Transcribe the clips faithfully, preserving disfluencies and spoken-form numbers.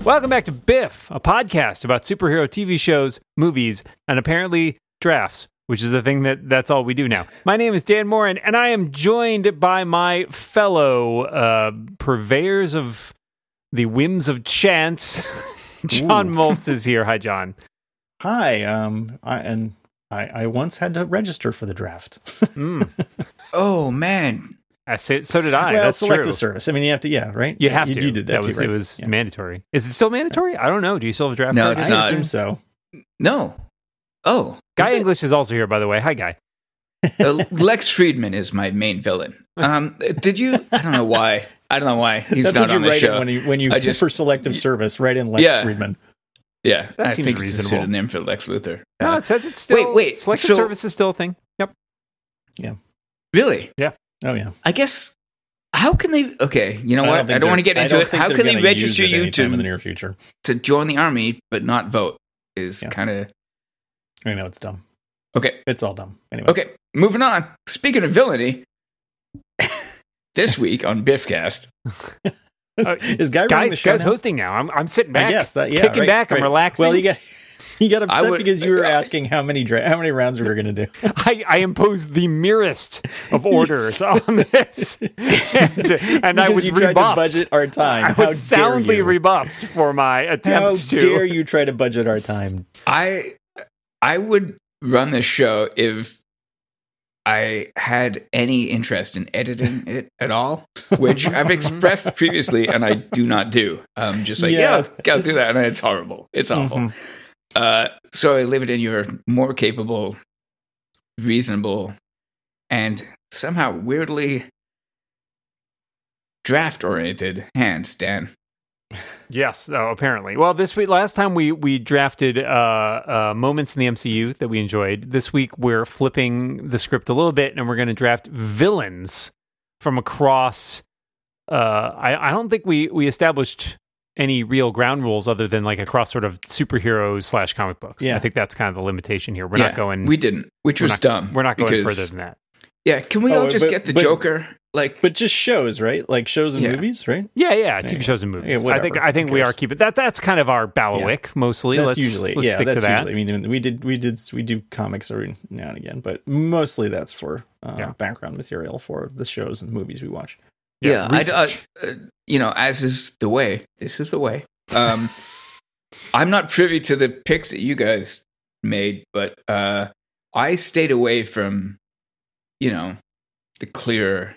Welcome back to Biff, a podcast about superhero T V shows, movies, and apparently drafts, which is the thing that that's all we do now. My name is Dan Morin, and I am joined by my fellow uh, purveyors of the whims of chance. John Moltz is here. Hi, John. Hi. Um, I, and I, I once had to register for the draft. mm. Oh, man. I say, so did I. Well, That's selective true. service. I mean, you have to, yeah, right? You have you, to. You did that, that too, was, right? It was yeah. mandatory. Is it still mandatory? I don't know. Do you still have a draft? No, card? it's I not. assume so. No. Oh. Guy English is also here, by the way. Hi, Guy. uh, Lex Friedman is my main villain. Um, did you? I don't know why. I don't know why he's That's not what you on the write show. in when you, when you I just, for selective service, write in Lex yeah. Friedman. Yeah, that I seems think reasonable. it's a pseudonym for Lex Luthor. No, Uh, it says it's still. Wait, wait. Selective so, service is still a thing. Yep. Yeah. Really? Yeah. Oh, yeah. I guess. How can they? Okay, you know I what? don't I don't want to get into it. How can they register you to in the near future? to join the army but not vote? Is Yeah. kind of. I know it's dumb. Okay. It's all dumb. Anyway. Okay, moving on. Speaking of villainy, this week on Biffcast, Uh, Is Guy running the guys, show guys now? hosting now. I'm, I'm sitting back, I guess that, yeah, kicking right, back. right. I'm relaxing. Well, you got you got upset would- because you were asking how many dra- how many rounds we were going to do. I, I imposed the merest of orders on this, and, and I Because was you tried rebuffed. to budget our time. I How was soundly dare you? rebuffed for my How attempt to. dare you try to budget our time? I I would run this show if I had any interest in editing it at all, which I've expressed previously, and I do not do. Um, just like, Yeah. yeah, I'll do that, and it's horrible. It's awful. Mhm. Uh, so I leave it in your more capable, reasonable, and somehow weirdly draft-oriented hands, Dan. Yes, oh, apparently. Well, this week, last time we we drafted uh, uh, moments in the M C U that we enjoyed. This week we're flipping the script a little bit, and we're going to draft villains from across. Uh, I I don't think we we established any real ground rules other than like across sort of superheroes slash comic books. Yeah. I think that's kind of the limitation here. We're Yeah, not going. We didn't, which we're was not, dumb. We're not going because- further than that. Yeah, can we Oh, all just but- get the but- Joker? Like, But just shows, right? Like shows and Yeah. movies, right? Yeah, yeah, T V Yeah. shows and movies. Yeah, I whatever. think I think Who we cares? are keeping that. That's kind of our bailiwick mostly. That's let's, usually let's yeah. stick That's to that. usually. I mean, we did we did we do comics every now and again, but mostly that's for uh, Yeah. background material for the shows and movies we watch. yeah, I, uh, research. uh, you know, as is the way. This is the way. Um, I'm not privy to the picks that you guys made, but uh, I stayed away from, you know, the clear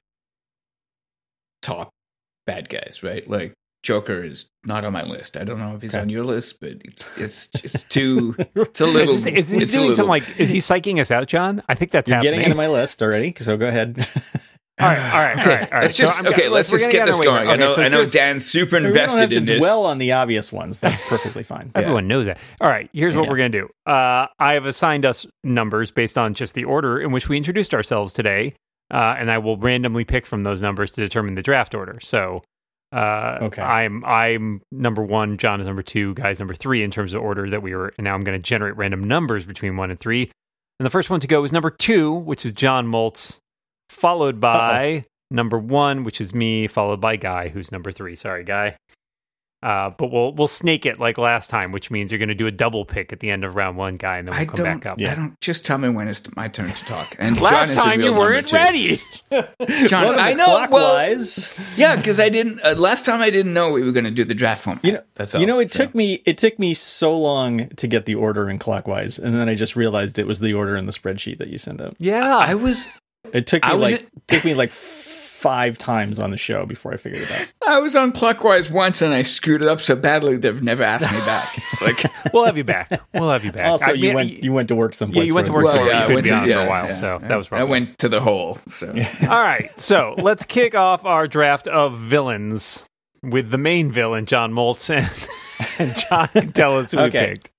top bad guys, right? Like Joker is not on my list. I don't know if he's Okay. on your list, but it's it's just too. It's a little. Is, this, is he it's a doing little, some like? Is he psyching us out, John? I think that's You're happening. getting into my list already, so go ahead. all right, all right, all Okay, right, all right. let's just So I'm- okay. Let's we're just gonna get this on our way going. here. I know. Okay, so I know. here's- Dan's super we don't have invested to in this. dwell on the obvious ones. That's perfectly fine. Everyone knows that. All right, here's what Yeah. we're going to do. Uh, I have assigned us numbers based on just the order in which we introduced ourselves today, uh, and I will randomly pick from those numbers to determine the draft order. So, uh, Okay. I'm I'm number one, John is number two, Guy's number three in terms of order that we were. And now I'm going to generate random numbers between one and three. And the first one to go is number two, which is John Moltz, followed by number one, which is me, followed by Guy, who's number three. Sorry, Guy. Uh, but we'll we'll snake it like last time, which means you're going to do a double pick at the end of round one, Guy, and then we'll I come don't. back up. Yeah. I don't. Just tell me when it's my turn to talk. And Last John is a time real you number weren't two. ready. John. Well, I know. Well, clockwise. yeah, because I didn't. Uh, last time I didn't know we were going to do the draft format. You know, That's all. you know, it So- took me it took me so long to get the order in clockwise, and then I just realized it was the order in the spreadsheet that you send out. Yeah, I was. It took me I was like took me like five times on the show before I figured it out. I was on clockwise once and I screwed it up so badly they've never asked me back. Like, we'll have you back. We'll have you back. Also, I you mean, went you went to work someplace. Yeah, you went to where- work well, somewhere yeah, you I couldn't went be to, on for yeah, a while, yeah. so that was I wrong. went to the hole. So All right, so let's kick off our draft of villains with the main villain, John Moltz, and, and John can tell us who Okay. we picked.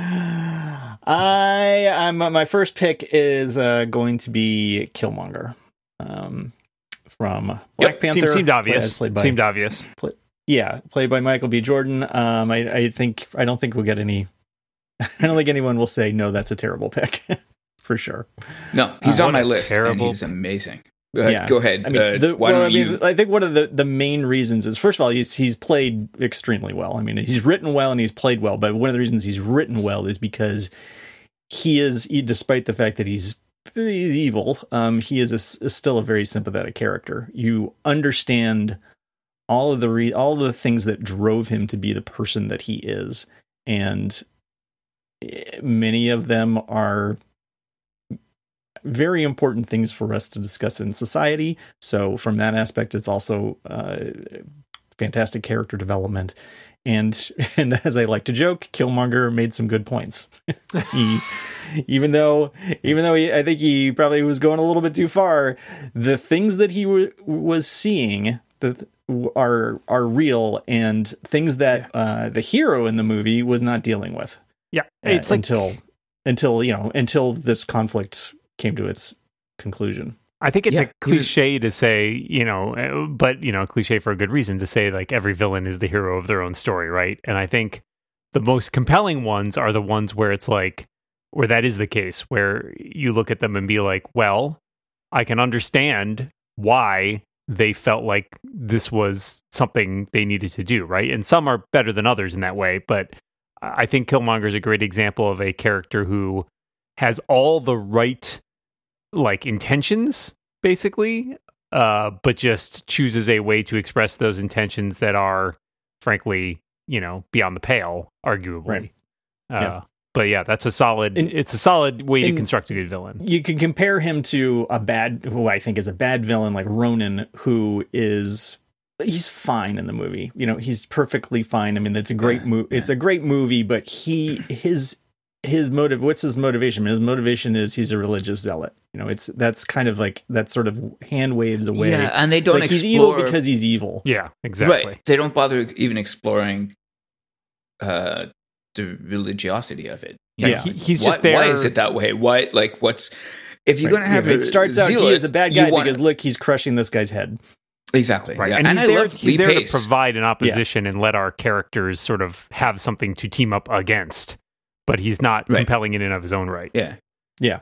I I'm my first pick is uh, going to be Killmonger, um, from Black Yep, Panther. seemed, seemed play- obvious. Played by, Seemed obvious. yeah, played by Michael B. Jordan. Um, I I think I don't think we'll get any. I don't think anyone will say no. That's a terrible pick, for sure. no, he's Uh, on what my a list terrible- and he's amazing. Uh, Yeah. Go ahead. I mean, uh, the, why well, don't I mean, you? I think one of the, the main reasons is, first of all, he's he's played extremely well. I mean, he's written well and he's played well. But one of the reasons he's written well is because he is, he, despite the fact that he's he's evil, um, he is a, is still a very sympathetic character. You understand all of the re, all of the things that drove him to be the person that he is, and many of them are very important things for us to discuss in society. So from that aspect, it's also uh, fantastic character development. And and as I like to joke, Killmonger made some good points. he, even though even though he, I think he probably was going a little bit too far, the things that he w- was seeing that are are real, and things that uh, the hero in the movie was not dealing with. Yeah, uh, it's like, until until you know until this conflict came to its conclusion. I think it's Yeah, a cliche to say, you know, uh, but, you know, a cliche for a good reason to say, like, every villain is the hero of their own story, right? And I think the most compelling ones are the ones where it's like, where that is the case, where you look at them and be like, well, I can understand why they felt like this was something they needed to do, right? And some are better than others in that way, but I think Killmonger is a great example of a character who has all the right, like, intentions, basically, uh, but just chooses a way to express those intentions that are, frankly, you know, beyond the pale, arguably. Right. Uh, Yeah. But yeah, that's a solid. And- it's a solid way to and- construct a good villain. You can compare him to a bad, who I think is a bad villain, like Ronan, who is, he's fine in the movie. You know, he's perfectly fine. I mean, it's a great movie. It's a great movie, but he, his, his motive, what's his motivation? His motivation is he's a religious zealot. You know, it's, that's kind of like, that sort of hand waves away. Yeah, and they don't like he's explore evil because he's evil. Yeah, exactly. Right. They don't bother even exploring uh, the religiosity of it. You Yeah. know, He- like, he's why, just there- Why is it that way? Why, like, what's if you're Right. going to have Yeah, a it starts out he zealot, is a bad you guy wanna- because look, he's crushing this guy's head. exactly, Right. yeah. And, and he's I there, love he's Lee there Pace. to provide an opposition and let our characters sort of have something to team up against, but he's not Right. compelling in and of his own right. Yeah, Yeah.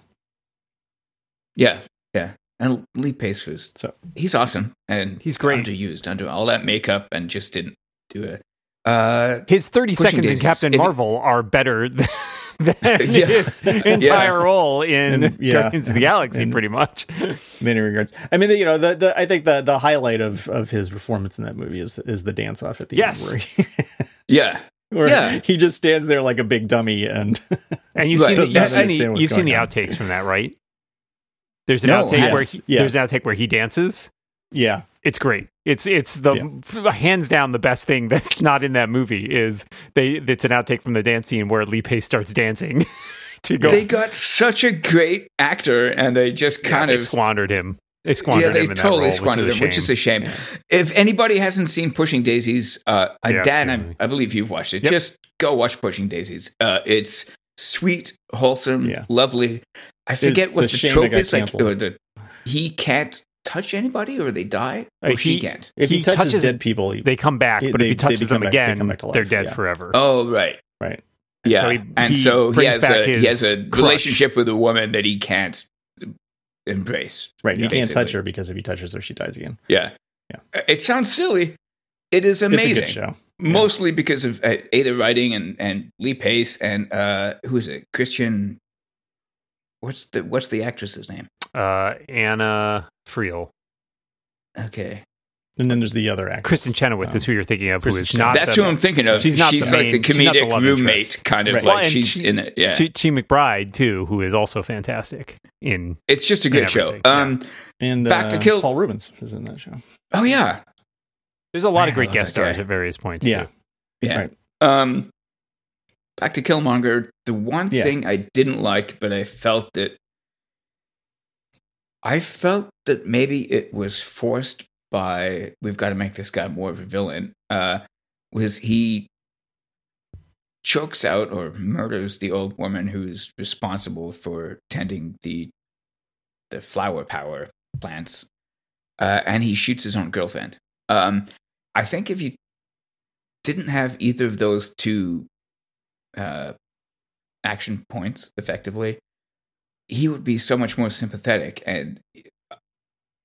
yeah, yeah. And Lee Pace was So he's awesome and He's great. underused under all that makeup and just didn't do it. Uh, His thirty Pushing seconds in Daisies. Captain If- Marvel are better than, than Yeah. his entire Yeah. role in And- yeah. Guardians of the Galaxy, And- pretty much. many regards. I mean, you know, the, the I think the the highlight of of his performance in that movie is is the dance off at the Yes. end, where, he, yeah, where Yeah. he just stands there like a big dummy, and And you've Right. seen the, you've Doesn't seen the, understand what's you've seen the going on. outtakes from that, right? There's an No, outtake yes, where he, yes. there's an outtake where he dances. yeah, It's great. It's it's the Yeah. hands down the best thing that's not in that movie is they. It's an outtake from the dance scene where Lee Pace starts dancing to go. they got such a great actor, and they just Yeah, kind they of squandered him. They squandered yeah, they him in totally that role, squandered him, which is a shame. If anybody hasn't seen Pushing Daisies, uh, uh, Yeah, it's Dan, a good I, movie. I believe you've watched it. Yep. Just go watch Pushing Daisies. Uh, it's sweet, wholesome, Yeah. lovely. I forget It's what a the shame it trope got is. Like, canceled. or the he can't touch anybody, or they die, or Uh, she he- can't. if he, He touches, touches- dead people, he, They come back, They- but if they- he touches they them come back- they again, come back to they're life, dead yeah. forever. Oh, right. right? Yeah, so he- and he so he brings has back a he has a his crush. relationship with a woman that he can't embrace. Right, you can't basically. touch her because if he touches her, she dies again. Yeah, Yeah. It sounds silly. It is amazing. It's a good show. Mostly because of uh, Ada writing and, and Lee Pace and uh, who is it? Christian. What's the What's the actress's name? Uh, Anna Friel. Okay, And then there's the other actor. Kristen Chenoweth Um, is who you're thinking of, who is Kristen not that's the, who I'm thinking of. she's not the like the main- she's not the comedic love roommate, interest. kind of Right. like Well, and she's she- in it. Yeah, Chi, Chi McBride too, who is also fantastic in. it's just a and good show. everything, yeah. Um, and Back to uh, Kill- Paul Rubens is in that show. oh yeah, There's a lot of Man, I great love guest that guy. stars at various points. Yeah. too. yeah. Right. Um, back to Killmonger. The one Yeah. thing I didn't like, but I felt that I felt that maybe it was forced by we've got to make this guy more of a villain. Uh, was he chokes out or murders the old woman who's responsible for tending the the flower power plants, uh, and he shoots his own girlfriend. Um, I think if you didn't have either of those two uh, action points effectively, he would be so much more sympathetic. And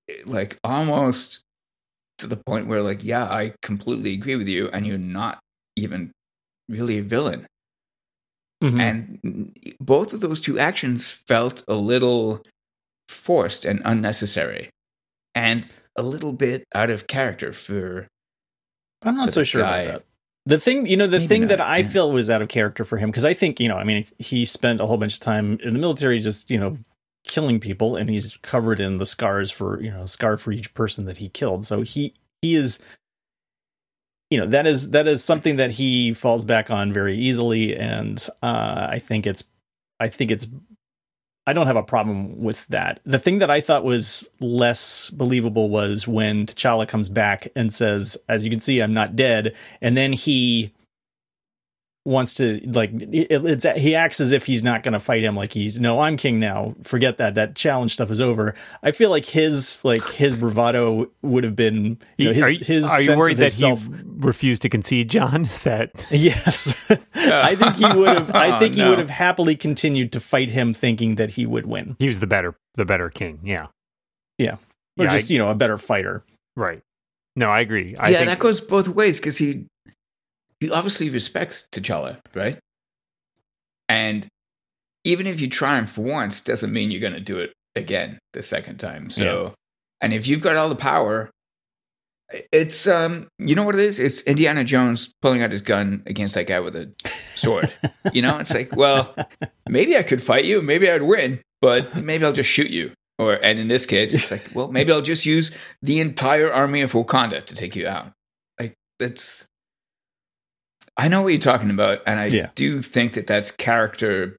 like almost to the point where, like, yeah, I completely agree with you, and you're not even really a villain. Mm-hmm. And both of those two actions felt a little forced and unnecessary, and a little bit out of character for. I'm not for so sure guy. about that. The thing, you know, the Maybe thing not, that I yeah. feel was out of character for him, because I think, you know, I mean, he spent a whole bunch of time in the military just, you know, killing people, and he's covered in the scars for, you know, a scar for each person that he killed. So he, he is, you know, that is, that is something that he falls back on very easily. And uh, I think it's, I think it's, I don't have a problem with that. The thing that I thought was less believable was when T'Challa comes back and says, as you can see, I'm not dead. And then he wants to, like, it, it's, he acts as if he's not going to fight him. Like he's, no, I'm king now. Forget that. That challenge stuff is over. I feel like his, like his bravado would have been, you know, his, are you, his are you sense worried of that himself. he refused to concede, John? Is that Yes. I think he would have, I think Oh, he no. would have happily continued to fight him thinking that he would win. he was the better, the better king? Yeah, Yeah. Or Yeah, just, I- you know, a better fighter. right. No, I agree. I yeah, think, that goes both ways, because he he obviously respects T'Challa, right? And even if you triumph once, doesn't mean you're going to do it again the second time. So, and if you've got all the power, it's um, you know what it is? It's Indiana Jones pulling out his gun against that guy with a sword. You know, it's like, well, maybe I could fight you, maybe I'd win, but maybe I'll just shoot you. Or, and in this case, it's like, well, maybe I'll just use the entire army of Wakanda to take you out. Like, that's. I know what you're talking about, and I Yeah. do think that that's character,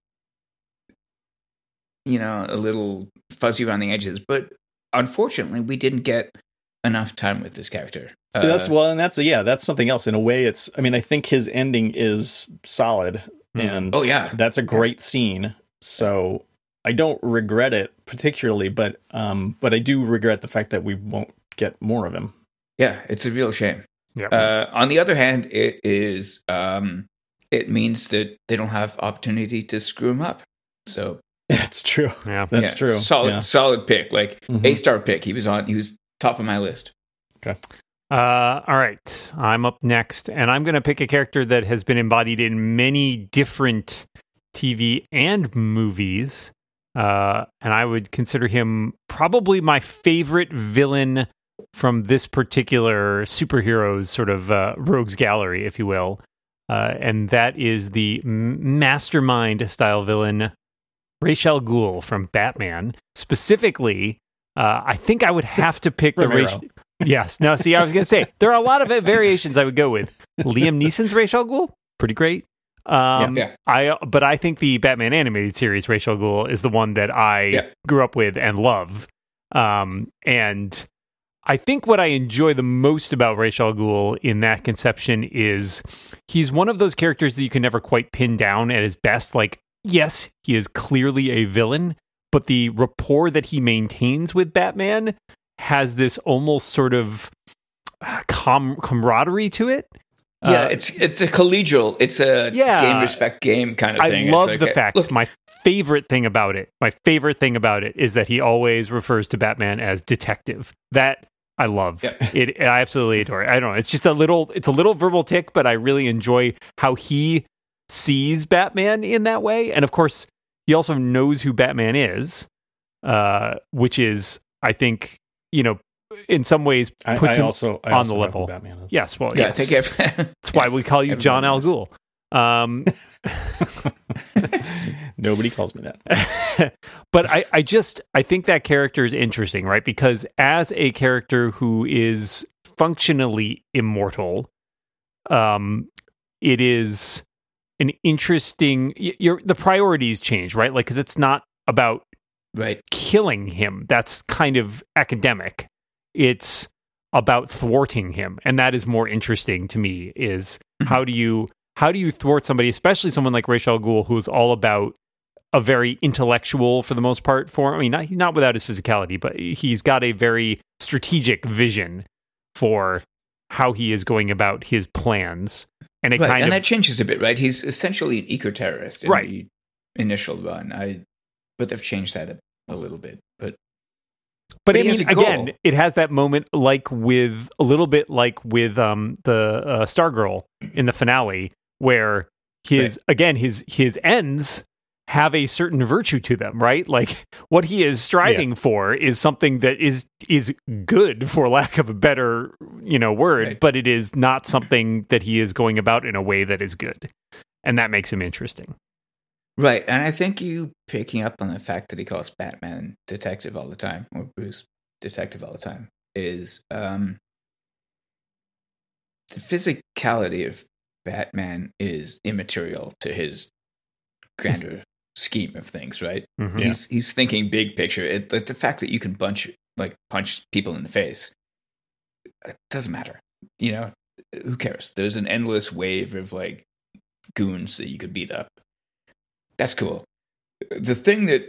you know, a little fuzzy around the edges. But unfortunately, we didn't get enough time with this character. Uh, That's well, and that's yeah, that's something else. In a way, it's. I mean, I think his ending is solid, Mm. and Oh, yeah. that's a great scene. So I don't regret it particularly, but um, but I do regret the fact that we won't get more of him. yeah, it's a real shame. yeah. Uh, on the other hand, it is um, it means that they don't have opportunity to screw him up. So That's true. yeah. That's yeah, true. Solid, Yeah. solid pick, like Mhm. A star pick. He was on. He was top of my list. Uh, all right, I'm up next, and I'm going to pick a character that has been embodied in many different T V and movies, uh, and I would consider him probably my favorite villain from this particular superheroes sort of uh, rogues gallery, if you will, uh, and that is the m- mastermind style villain Ra's al Ghul from Batman. Specifically, uh, I think I would have to pick the Romero. Ra's. Yes. No, see, I was going to say, there are a lot of variations I would go with. Liam Neeson's Ra's al Ghul, pretty great. Um, Yeah. I But I think the Batman animated series, Ra's al Ghul, is the one that I Yeah. grew up with and love. Um, and I think what I enjoy the most about Ra's al Ghul in that conception is he's one of those characters that you can never quite pin down at his best. Like, yes, he is clearly a villain, but the rapport that he maintains with Batman has this almost sort of uh, com- camaraderie to it. Yeah, Uh, it's it's a collegial, it's a Yeah. game respect game kind of I thing. love It's the like, fact, look, my favorite thing about it, my favorite thing about it is that he always refers to Batman as detective. That I love. Yeah. It. I absolutely adore it. I don't know. It's just a little, it's a little verbal tick, but I really enjoy how he sees Batman in that way. And of course, he also knows who Batman is, uh, which is, I think, you know, in some ways I, puts I him also I on also the know who level. Batman is. Yes. Well, yeah, yes. I think I've, That's why we call you everyone John Al knows. Ghul. Um, Nobody calls me that. but I, I just I think that character is interesting, right? Because as a character who is functionally immortal, um, it is an interesting. y- Your the priorities change, right? Like, because it's not about right. killing him. That's kind of academic. It's about thwarting him, and that is more interesting to me. Is how do you how do you thwart somebody, especially someone like Ra's al Ghul, who's all about a very intellectual, for the most part, form. I mean, not not without his physicality, but he's got a very strategic vision for how he is going about his plans, and it Right, kind and of that changes a bit, right? He's essentially an eco-terrorist in Right. the initial run. I, but they've changed that a, a little bit. But But, But I he has mean, a goal. again, it has that moment like with a little bit like with um, the uh, Stargirl in the finale, where his Right. again his his ends have a certain virtue to them, right? Like what he is striving for is something that is is good, for lack of a better you know word, Right. but it is not something that he is going about in a way that is good, and that makes him interesting. Right, and I think you picking up on the fact that he calls Batman detective all the time, or Bruce detective all the time, is um, the physicality of Batman is immaterial to his grander scheme of things, right? Mhm. He's he's thinking big picture. It, like the fact that you can punch like punch people in the face, it doesn't matter. You know, who cares? There's an endless wave of like goons that you could beat up. That's cool. The thing that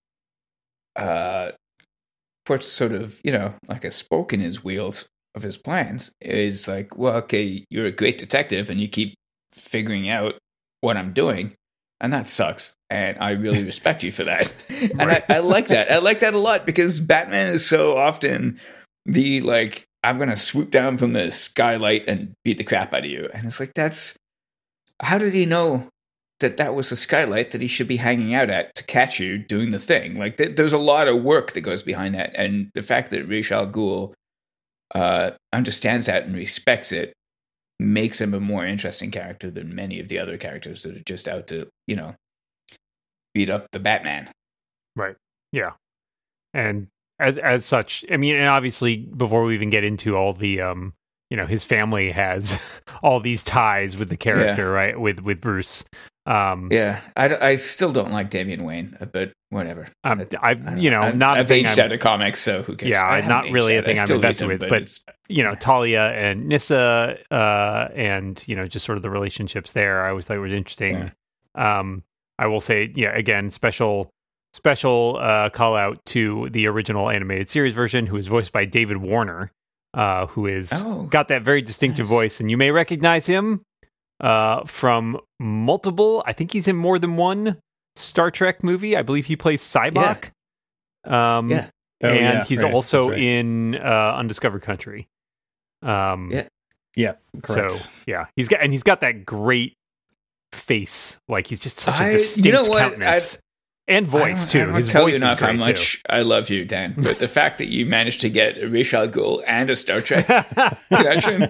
uh, puts sort of, you know, like a spoke in his wheels of his plans is like, well, okay, you're a great detective and you keep figuring out what I'm doing, and that sucks. And I really respect you for that. And I, I like that. I like that a lot because Batman is so often the like, I'm going to swoop down from the skylight and beat the crap out of you. And it's like, that's, how did he know that that was a skylight that he should be hanging out at to catch you doing the thing? Like, th- there's a lot of work that goes behind that. And the fact that Ra's al Ghul uh, understands that and respects it makes him a more interesting character than many of the other characters that are just out to, you know, beat up the Batman. Right. Yeah. And as as such, I mean, and obviously before we even get into all the um you know, his family has all these ties with the character, Yeah. right? With with Bruce. Um Yeah, I, I still don't like Damian Wayne, but whatever. um, I, I don't you know, I, not a I've thing aged I'm- out of comics, so who cares? Yeah, I haven't not aged really a out. I thing I'm still read invested them, with, but but it's, you know, Talia and Nissa, uh, and you know, just sort of the relationships there. I always thought was interesting. Um, I will say, yeah, again, special, special uh, call out to the original animated series version, who is voiced by David Warner, uh, who is Oh, got that very distinctive nice. voice, and you may recognize him uh, from multiple. I think he's in more than one Star Trek movie. I believe he plays Cybok. Um, Yeah. Oh, and yeah, he's right, also that's right. in uh, Undiscovered Country. Um, Yeah. Yeah, correct. So yeah, he's got and he's got that great face. Like he's just such I- a you distinct know what? countenance and voice I too. don't, I don't His tell voice you is enough great how much I love you, Dan. But the fact that you managed to get a Ra's al Ghul and a Star Trek connection,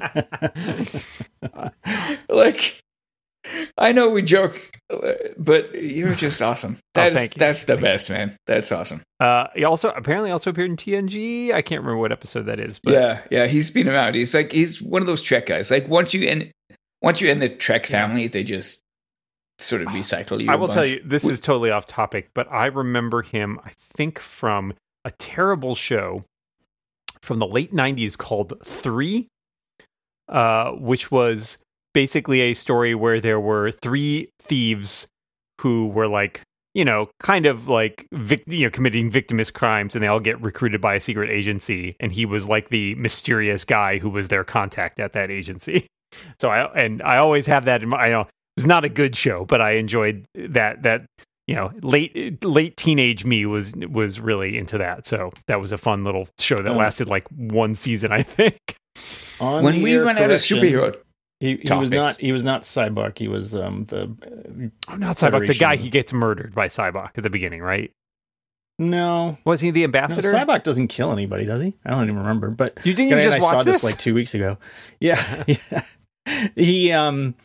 like, I know we joke, but you're just awesome. That's thank you. that's the Thank best, man. That's awesome. uh, he also apparently also appeared in T N G. I can't remember what episode that is, but Yeah, yeah, he's been around. He's like he's one of those Trek guys. Like once you in once you're in the Trek family, they just sort of recycle you. I a will tell bunch. you, this is totally off topic, but I remember him, I think, from a terrible show from the late nineties called Three, uh, which was basically a story where there were three thieves who were like, you know, kind of like, vic- you know, committing victimist crimes, and they all get recruited by a secret agency, and he was like the mysterious guy who was their contact at that agency. So I and I always have that in my. I know it was not a good show, but I enjoyed that. That you know, late late teenage me was was really into that. So that was a fun little show that Oh. lasted like one season, I think. On when the we air run out of correction, superhero, he, he was topics. not. He was not Cybok. He was um the. Uh, Oh, not Cybok. The guy Federation. he gets murdered by Cybok at the beginning, right? no, Was he the no, ambassador? Cybok doesn't kill anybody, does he? I don't even remember. But You didn't Yeah, you and just I saw watch this? this? like two weeks ago. Yeah, yeah. He um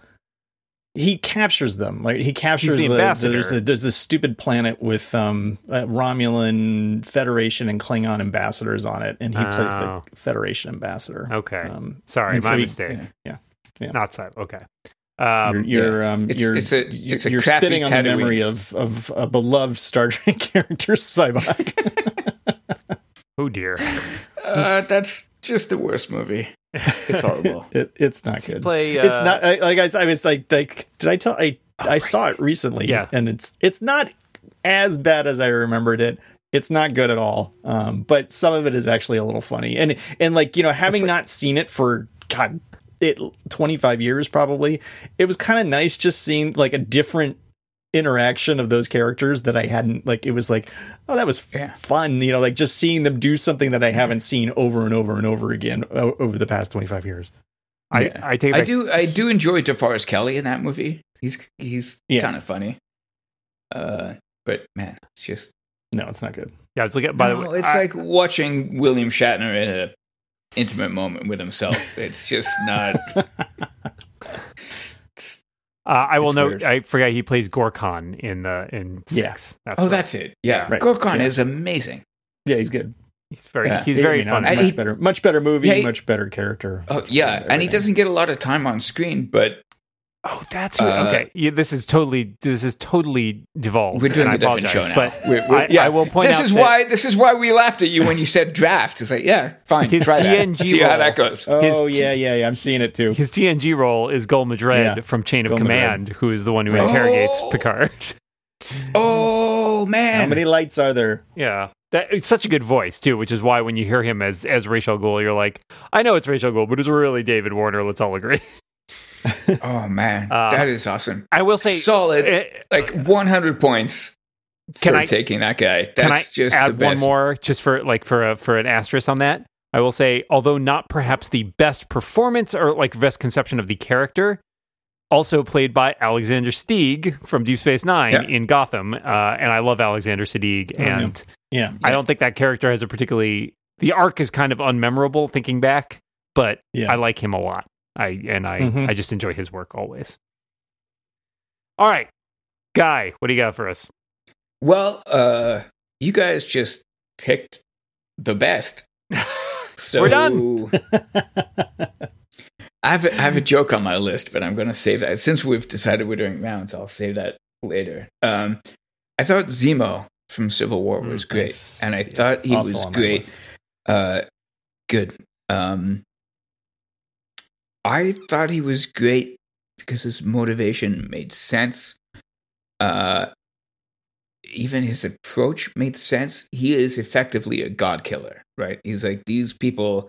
he captures them. Like he captures the the, ambassador. there's a, there's this stupid planet with um uh, Romulan Federation and Klingon ambassadors on it, and he plays Oh. the Federation ambassador. Okay, Um, sorry, and my so he- mistake. yeah, yeah. Not Cybok. Okay. Um, you're you're, um, It's- you're, it's a- it's a you're crappy spitting on the Tatooine. memory of of a beloved Star Trek character, Cybok. oh dear. uh, that's just the worst movie. It's horrible. it, it's not Does he good. play, it's uh, not I, like I, I was like like did I tell I Oh, I right. saw it recently, Yeah. and it's it's not as bad as I remembered it. It's not good at all, um, but some of it is actually a little funny, and and like you know having right. not seen it for God it twenty-five years probably, it was kind of nice just seeing like a different interaction of those characters that I hadn't like. It was like, oh, that was f- Yeah. fun, you know, like just seeing them do something that I haven't seen over and over and over again o- over the past twenty-five years. I, Yeah. I take it I back. do I do enjoy DeForest Kelly in that movie. He's he's Yeah. kind of funny. Uh, but man, it's just No, it's not good. Yeah, I was looking at, by no, the way, it's I- like watching William Shatner in a intimate moment with himself. It's just not. it's- Uh, I will It's note. weird. I forgot he plays Gorkon in the in Yeah. six. That's oh, right. that's it. Yeah, Right. Gorkon Yeah. is amazing. Yeah, he's good. he's very Yeah. he's I very mean, funny. And Much he- better, much better movie, Yeah, he- much better character. Oh yeah, and he Everything. doesn't get a lot of time on screen, but Oh, that's who, Uh, okay. Yeah, this is totally this is totally devolved. we're doing and I a different apologize, show now. But We're- we're- I, yeah, I will point this out is that why this is why we laughed at you when you said draft. It's like, yeah, fine, His try T that. N G See how role. that goes. Oh his- yeah, yeah, yeah. I'm seeing it too. his T N G role is Gul Madred Yeah. from Chain of Gul Madred. Command, who is the one who Right. interrogates Oh. Picard. Oh man, How many lights are there? Yeah, that it's such a good voice too, which is why when you hear him as as Rachel Gould, you're like, I know it's Rachel Gould, but it's really David Warner. Let's all agree. Oh man, Uh, that is awesome. I will say, Solid, eh, like one hundred points Can for I- taking that guy. That's can I just add the one best. more just for like for a, for an asterisk on that? I will say, although not perhaps the best performance or like best conception of the character, also played by Alexander Steig from Deep Space Nine Yeah. in Gotham, uh, and I love Alexander Steig, Oh, yeah. and Yeah, I don't think that character has a particularly the arc is kind of unmemorable thinking back, but yeah. I like him a lot. I and I Mhm. I just enjoy his work always. All right, Guy, what do you got for us? Well, uh, you guys just picked the best. So We're done. I have, a, I have a joke on my list, but I'm going to save that. Since we've decided we're doing rounds, I'll save that later. Um, I thought Zemo from Civil War was Mm, great, that's- and I yeah, thought he also was on my great. list. Uh, good. Um, I thought he was great because his motivation made sense. Uh, even his approach made sense. He is effectively a god killer, right? He's like, these people,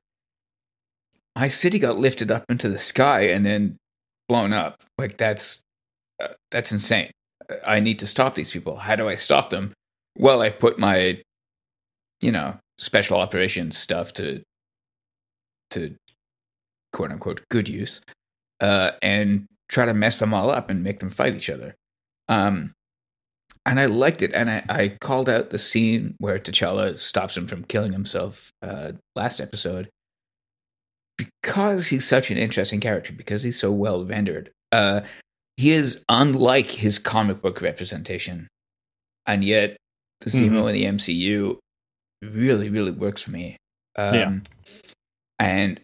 my city got lifted up into the sky and then blown up. Like that's uh, that's insane. I need to stop these people. How do I stop them? Well, I put my, you know, special operations stuff to to quote unquote good use, uh, and try to mess them all up and make them fight each other. Um, and I liked it, and I, I called out the scene where T'Challa stops him from killing himself uh, last episode because he's such an interesting character, because he's so well rendered. Uh, he is unlike his comic book representation, and yet the Zemo Mhm. in the M C U really, really works for me. Um, Yeah. And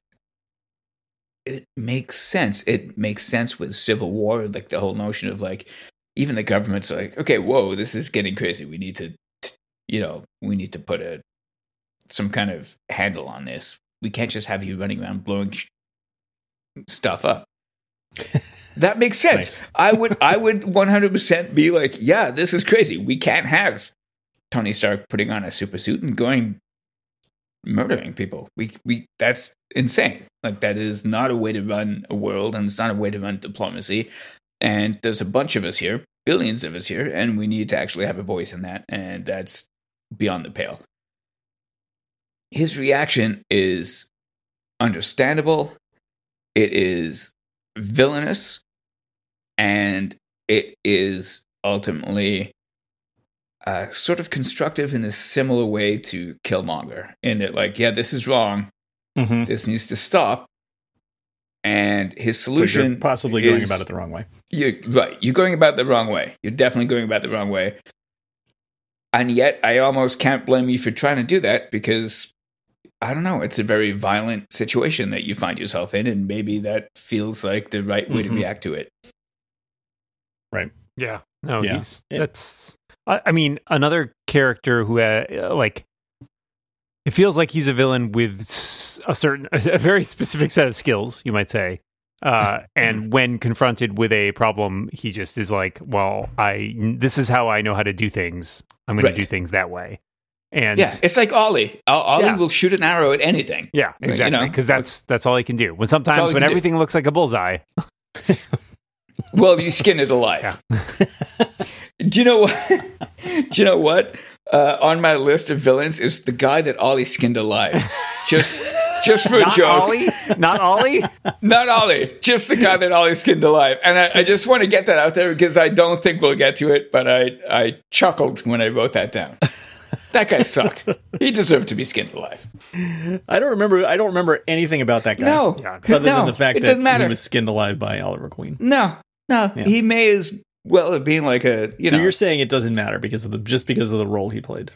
it makes sense. It makes sense with Civil War, like the whole notion of like, even the government's like, okay, whoa, this is getting crazy. We need to, you know, we need to put a some kind of handle on this. We can't just have you running around blowing sh- stuff up. That makes sense. Nice. I would, I would one hundred percent be like, yeah, this is crazy. We can't have Tony Stark putting on a super suit and going murdering people. We, we, that's insane. Like that is not a way to run a world, and it's not a way to run diplomacy. And there's a bunch of us here, billions of us here, and we need to actually have a voice in that. And that's beyond the pale. His reaction is understandable. It is villainous, and it is ultimately uh, sort of constructive in a similar way to Killmonger. In that, like, yeah, this is wrong. Mhm. This needs to stop. And his But solution you're possibly going is- about it the wrong way. You're right. You're going about it the wrong way. You're definitely going about it the wrong way. And yet, I almost can't blame you for trying to do that because, I don't know, it's a very violent situation that you find yourself in, and maybe that feels like the right way Mhm. to react to it. Yeah, no, Yeah. he's It- that's. I, I mean, another character who uh, like it feels like he's a villain with s- a certain, a very specific set of skills, you might say. Uh, and when confronted with a problem, he just is like, "Well, I this is how I know how to do things. I'm going Right. to do things that way." And Yeah, it's like Ollie. O- Ollie Yeah. will shoot an arrow at anything. yeah, You exactly. know, Because that's that's all he can do. When sometimes all he when can do. everything looks like a bullseye, Well, you skin it alive. Yeah. Do you know what? Do you know what? Uh, on my list of villains is the guy that Ollie skinned alive. Just, just for Not a joke. Ollie? Not Ollie? Not Ollie. Just the guy that Ollie skinned alive. And I, I just want to get that out there because I don't think we'll get to it, but I, I chuckled when I wrote that down. That guy sucked. He deserved to be skinned alive. I don't remember. I don't remember anything about that guy. No, Yeah. other no, than the fact it that doesn't matter. he was skinned alive by Oliver Queen. No, no, Yeah. he may as well have been like a you So know. you're saying it doesn't matter because of the just because of the role he played.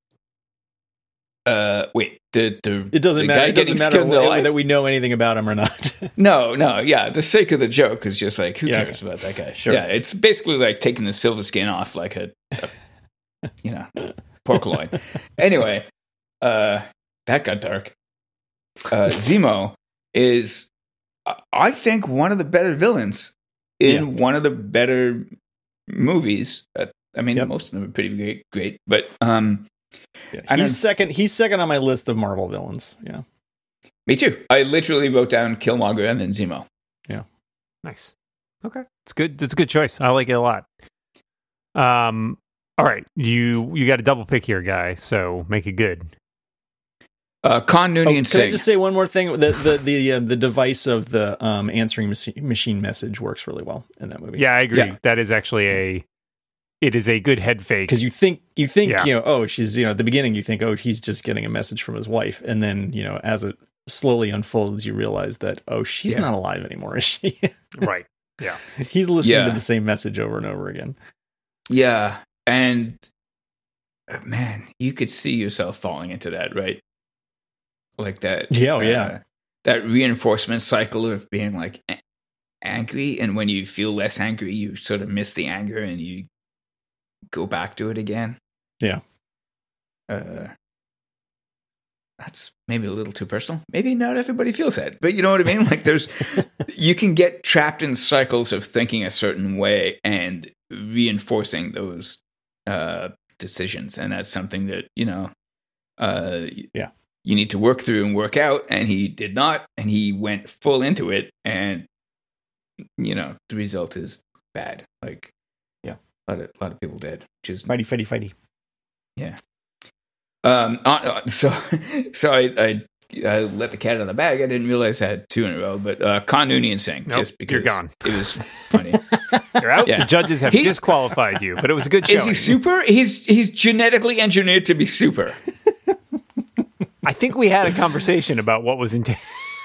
Uh, wait, the the It doesn't the matter. guy It doesn't getting matter skinned whether alive? that we know anything about him or not. No, no, yeah. The sake of the joke is just like who Yeah, cares about that guy? Sure. Yeah, it's basically like taking the silver skin off like a, a you know pork loin. Anyway, uh, that got dark. Uh, Zemo is, I think, one of the better villains in one of the better movies. Uh, I mean, Yep. most of them are pretty great, great, but um, Yeah, I don't- he's second. He's second on my list of Marvel villains. Yeah. me too. I literally wrote down Killmonger and then Zemo. Nice. Okay. It's good. That's a good choice. I like it a lot. Um, all right. You you got a double pick here, guy, so make it good. Uh, Con Nooney Oh, and can I Singh. just say one more thing? The the the uh, the device of the um, answering machi- machine message works really well in that movie. Yeah, I agree. Yeah. That is actually a it is a good head fake. Because you think you think Yeah. you know oh she's you know at the beginning you think oh he's just getting a message from his wife, and then you know as it slowly unfolds you realize that oh she's Yeah. not alive anymore, is she? Right. He's listening Yeah. to the same message over and over again. Yeah, and uh, man, you could see yourself falling into that, right? Like that. Yeah, oh, uh, yeah. That reinforcement cycle of being like a- angry, and when you feel less angry, you sort of miss the anger and you go back to it again. Yeah. Uh, that's maybe a little too personal. Maybe not everybody feels that, but you know what I mean? Like there's, you can get trapped in cycles of thinking a certain way and reinforcing those uh, decisions. And that's something that, you know, uh, Yeah. you need to work through and work out. And he did not, and he went full into it. And, you know, the result is bad. Like, Yeah. a lot of, a lot of people did, which is Fighty, fighty, fighty. yeah. Um. uh, So, so I, I, I let the cat out of the bag. I didn't realize I had two in a row, but uh, Con Nooney and Singh, Nope, just because you're gone. it was funny. You're out. Yeah. The judges have He- disqualified you, but it was a good show. Is he super? He's he's genetically engineered to be super. I think we had a conversation about what was enta-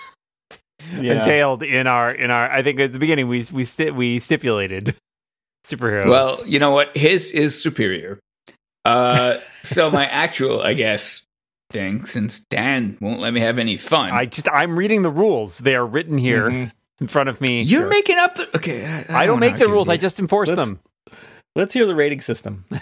entailed in our in our. I think at the beginning we we sti- we stipulated superheroes. Well, you know what? His is superior. Uh, so my actual, I guess, thing, since Dan won't let me have any fun, I just I'm reading the rules. They are written here Mhm. in front of me. you're Sure. making up. The, okay, I, I don't make the argue rules. with I just enforce Let's- them. Let's hear the rating system. you.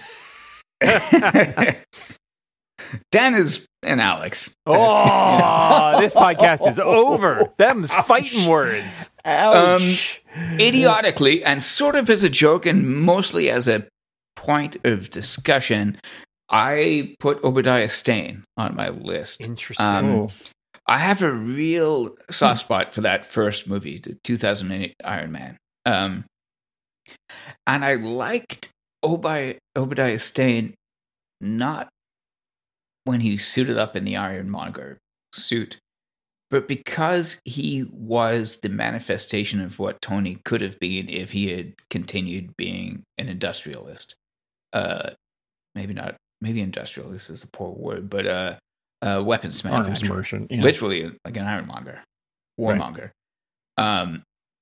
Dan is an Alex. Oh, this podcast is over. Them's fighting words. Ouch. Idiotically and sort of as a joke and mostly as a point of discussion, I put Obadiah Stane on my list. Interesting. Um, Oh. I have a real soft spot for that first movie, the two thousand eight Iron Man. Um, and I liked Obi- Obadiah Stane not when he suited up in the Ironmonger suit, but because he was the manifestation of what Tony could have been if he had continued being an industrialist. Uh, maybe not, maybe industrialist is a poor word, but uh, uh, weapons Arms manufacturer. merchant. Yeah. Literally like an ironmonger, warmonger. Um,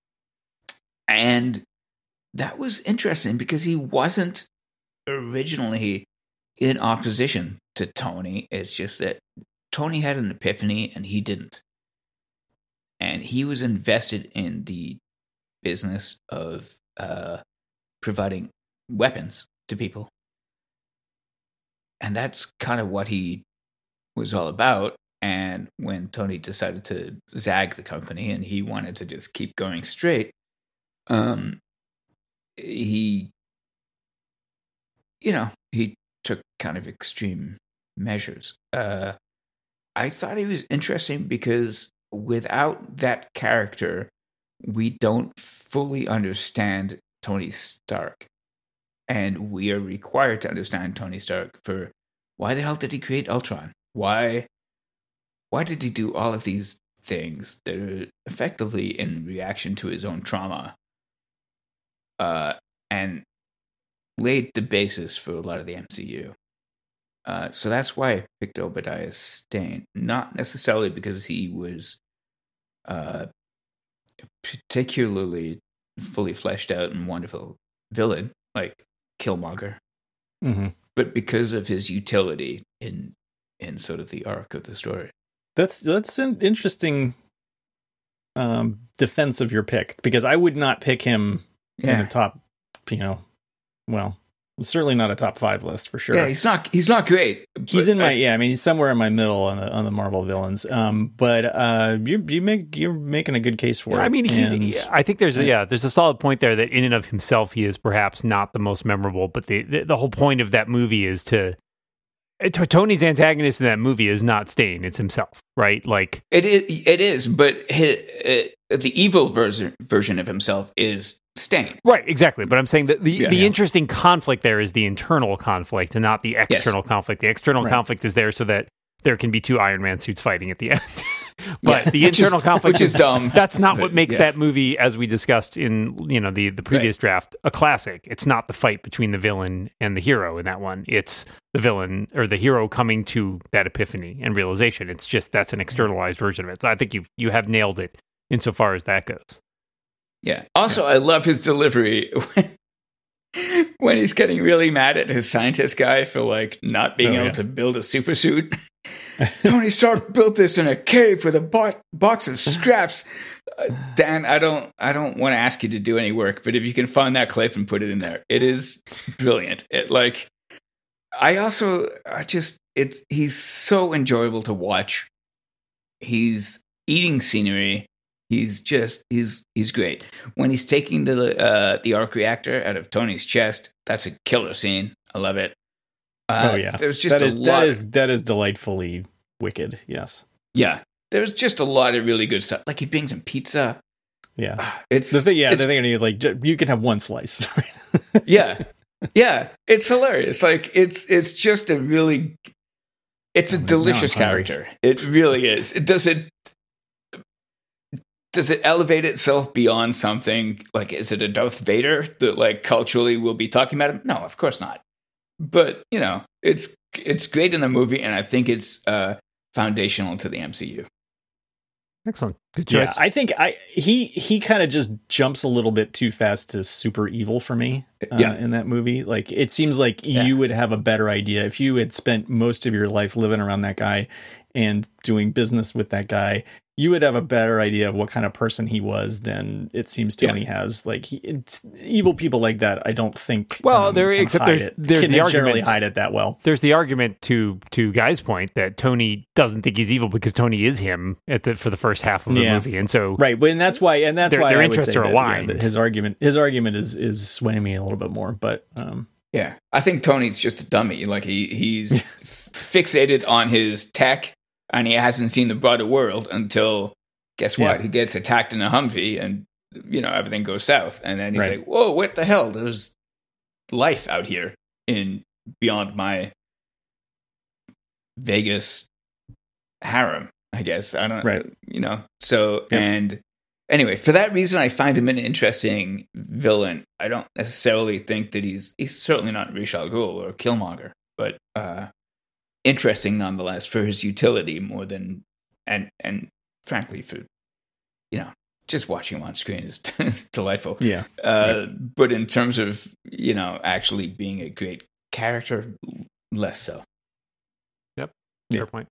and that was interesting because he wasn't originally in opposition to Tony. It's just that Tony had an epiphany and he didn't. And he was invested in the business of uh, providing weapons to people. And that's kind of what he was all about. And when Tony decided to zag the company and he wanted to just keep going straight, um, he, you know, he took kind of extreme measures. Uh, I thought he was interesting because without that character, we don't fully understand Tony Stark. and we are required to understand Tony Stark for why the hell did he create Ultron? Why, why did he do all of these things that are effectively in reaction to his own trauma? Uh, and laid the basis for a lot of the M C U. Uh, so that's why I picked Obadiah Stane. Not necessarily because he was uh, particularly fully fleshed out and wonderful villain like Killmonger, Mm-hmm. but because of his utility in in sort of the arc of the story. That's that's an interesting um, defense of your pick, because I would not pick him Yeah. in a top, you know, well, certainly not a top five list for sure. Yeah, he's not he's not great. He's but in my I- yeah. I mean, he's somewhere in my middle on the on the Marvel villains. Um, but uh, you you make you're making a good case for it. I mean, he's, And- I think there's a, yeah, there's a solid point there that in and of himself he is perhaps not the most memorable, but the the, the whole point of that movie is to, to Tony's antagonist in that movie is not Stane, it's himself, right? Like It is, it is, but his, uh, the evil version version of himself is Stane. right, exactly. But I'm saying that the Yeah, the yeah. interesting conflict there is the internal conflict and not the external conflict. The external Right. conflict is there so that there can be two Iron Man suits fighting at the end. But Yeah, the which is- internal conflict which is dumb. That's not But, what makes yeah. that movie, as we discussed in you know the the previous draft, a classic. It's not the fight between the villain and the hero in that one. It's the villain or the hero coming to that epiphany and realization. It's just that's an externalized version of it. So I think you you have nailed it insofar as that goes. Yeah. Also, I love his delivery when, when he's getting really mad at his scientist guy for like not being Oh, able yeah. to build a super suit. Tony Stark built this in a cave with a bo- box of scraps. Uh, Dan, I don't, I don't want to ask you to do any work, but if you can find that clip and put it in there, it is brilliant. It like, I also, I just, it's he's so enjoyable to watch. He's eating scenery. He's just he's he's great. When he's taking the uh, the arc reactor out of Tony's chest, that's a killer scene. I love it. Uh, oh yeah, there's just that a is lot. that is that is delightfully wicked. Yes. Yeah, there's just a lot of really good stuff. Like he brings him pizza. Yeah. Ah, It's The thing, yeah, it's, the thing is like j- you can have one slice. yeah, yeah. It's hilarious. Like it's it's just a really it's a Oh, now delicious I'm hungry. character. It really is. It does it. Does it elevate itself beyond something? Like, is it a Darth Vader that, like, culturally we'll be talking about him? No, of course not. But, you know, it's it's great in the movie, and I think it's uh, foundational to the M C U. Excellent, good Yeah, choice. I think I he he kind of just jumps a little bit too fast to super evil for me. Uh, Yeah. in that movie, like it seems like Yeah. you would have a better idea if you had spent most of your life living around that guy and doing business with that guy. You would have a better idea of what kind of person he was than it seems Tony has. Like he, it's, evil people like that, I don't think. Well, um, there- can except hide there's- it. there's can the generally argument- hide it that well. There's the argument to to Guy's point that Tony doesn't think he's evil because Tony is him at the for the first half of the Yeah. movie, and so Right, but and that's why, and that's Their- why their I would interests say are that, yeah, aligned. that his argument, his argument is is swaying me a little bit more. But um, Yeah, I think Tony's just a dummy. Like, he he's fixated on his tech, and he hasn't seen the broader world until, guess what? Yeah. He gets attacked in a Humvee, and, you know, everything goes south. And then he's Right. like, whoa, what the hell? There's life out here in beyond my Vegas harem, I guess. I don't, Right. you know. So, Yep. and anyway, for that reason, I find him an interesting villain. I don't necessarily think that he's, he's certainly not Ra's al Ghul or Killmonger, but uh, interesting nonetheless for his utility more than, and, and frankly, for, you know, just watching him on screen is, is delightful. yeah, Uh, But in terms of, you know, actually being a great character, less so. fair point.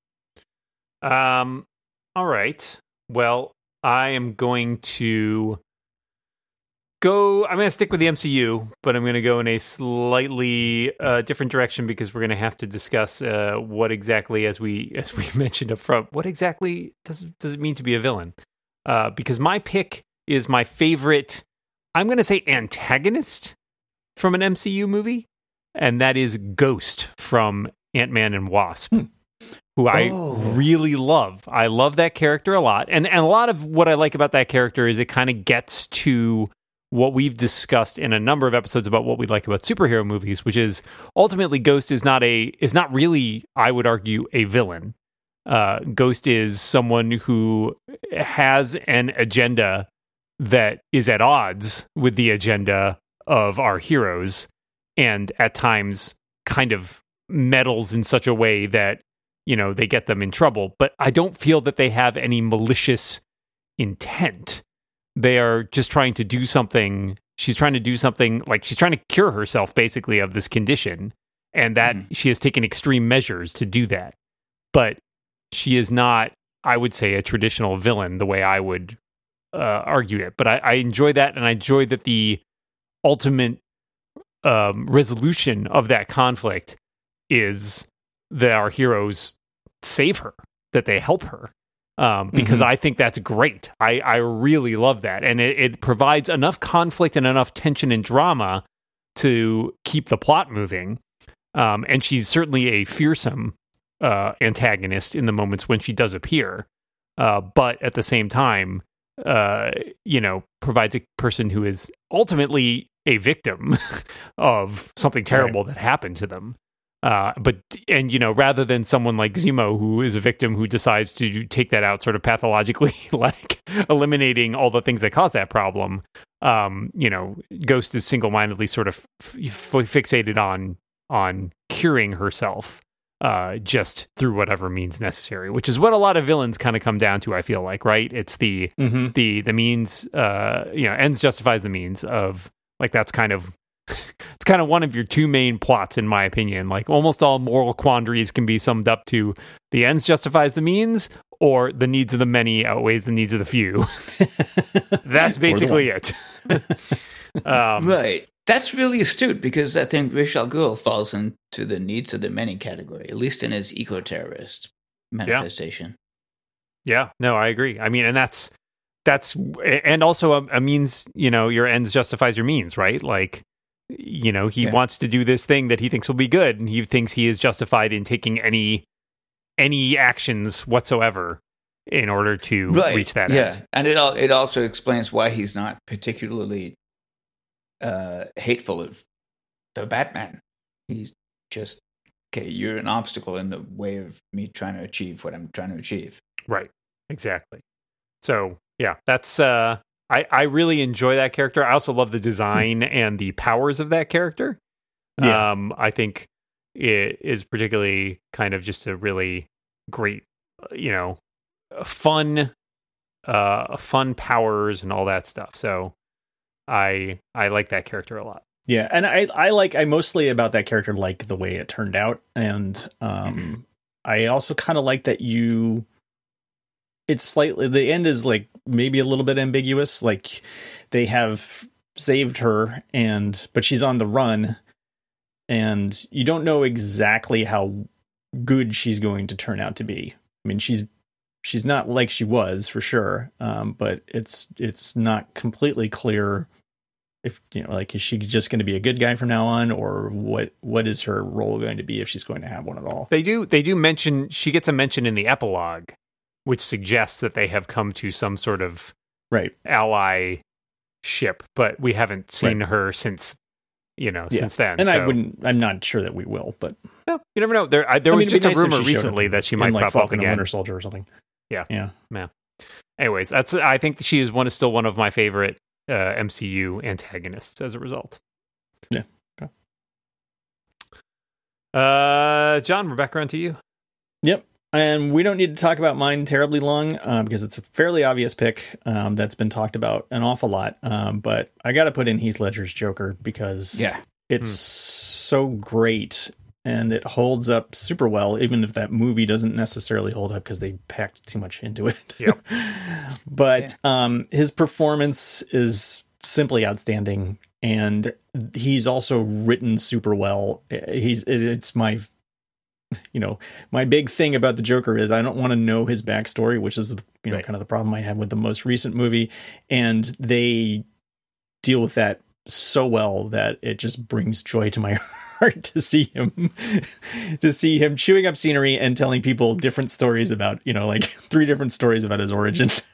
Um, all right. Well, I am going to go. I'm going to stick with the M C U, but I'm going to go in a slightly uh, different direction because we're going to have to discuss uh, what exactly, as we as we mentioned up front, what exactly does does it mean to be a villain? Uh, because my pick is my favorite. I'm going to say antagonist from an M C U movie, and that is Ghost from Ant-Man and Wasp. Hmm. Who I Oh. really love. I love that character a lot. And and a lot of what I like about that character is it kind of gets to what we've discussed in a number of episodes about what we like about superhero movies, which is ultimately Ghost is not a is not really, I would argue, a villain. Uh, Ghost is someone who has an agenda that is at odds with the agenda of our heroes, and at times kind of meddles in such a way that, you know, they get them in trouble. But I don't feel that they have any malicious intent. They are just trying to do something. She's trying to do something, like she's trying to cure herself, basically, of this condition, and that mm. she has taken extreme measures to do that. But she is not, I would say, a traditional villain the way I would uh, argue it. But I, I enjoy that, and I enjoy that the ultimate um, resolution of that conflict is that our heroes save her, that they help her. Um, because mm-hmm. I think that's great. I, I really love that. And it, it provides enough conflict and enough tension and drama to keep the plot moving. Um, and she's certainly a fearsome uh, antagonist in the moments when she does appear. Uh, but at the same time, uh, you know, provides a person who is ultimately a victim of something terrible right. that happened to them. Uh, but, and, you know, rather than someone like Zemo, who is a victim who decides to take that out sort of pathologically, like eliminating all the things that cause that problem, um, you know, Ghost is single-mindedly sort of f- f- fixated on, on curing herself, uh, just through whatever means necessary, which is what a lot of villains kind of come down to, I feel like, right? It's the, mm-hmm. the, the means, uh, you know, ends justifies the means of, like, that's kind of, it's kind of one of your two main plots, in my opinion. Like, almost all moral quandaries can be summed up to the ends justifies the means, or the needs of the many outweighs the needs of the few. That's basically it. um, right. That's really astute, because I think Ra's al Ghul falls into the needs of the many category, at least in his eco-terrorist manifestation. Yeah. yeah, no, I agree. I mean, and that's, that's, and also a, a means, you know, your ends justifies your means, right? Like, you know, he yeah. wants to do this thing that he thinks will be good, and he thinks he is justified in taking any any actions whatsoever in order to right. reach that yeah. end. And it all it also explains why he's not particularly uh, hateful of the Batman. He's just, okay, you're an obstacle in the way of me trying to achieve what I'm trying to achieve. Right. Exactly. So, yeah, that's... uh I, I really enjoy that character. I also love the design and the powers of that character. Yeah. Um, I think it is particularly kind of just a really great, you know, fun, uh, fun powers and all that stuff. So I I like that character a lot. Yeah, and I I like I mostly about that character like the way it turned out, and um, I also kind of like that you. It's slightly, the end is like maybe a little bit ambiguous. Like they have saved her, and but she's on the run, and you don't know exactly how good she's going to turn out to be. I mean, she's she's not like she was for sure, um, but it's it's not completely clear if, you know, like, is she just going to be a good guy from now on, or what what is her role going to be if she's going to have one at all? They do they do mention, she gets a mention in the epilogue, which suggests that they have come to some sort of right ally ship, but we haven't seen right. her since, you know, yeah. since then. And so. I wouldn't, I'm not sure that we will, but no, you never know. There, I, there I was mean, just a nice rumor recently that she might in, like, pop Falcon up again. And Winter Soldier or something. Yeah, yeah, yeah. Anyways, that's. I think she is one is still one of my favorite uh, M C U antagonists as a result. Yeah. Okay. Uh, John, we're back around to you. Yep. And we don't need to talk about mine terribly long, um, because it's a fairly obvious pick um, that's been talked about an awful lot. Um, but I got to put in Heath Ledger's Joker because yeah. it's mm. so great and it holds up super well, even if that movie doesn't necessarily hold up because they packed too much into it. Yep. But yeah. um, his performance is simply outstanding, and he's also written super well. He's it's my you know, my big thing about the Joker is I don't want to know his backstory, which is, you know, right. kind of the problem I had with the most recent movie. And they deal with that so well that it just brings joy to my heart to see him, to see him chewing up scenery and telling people different stories about, you know, like three different stories about his origin.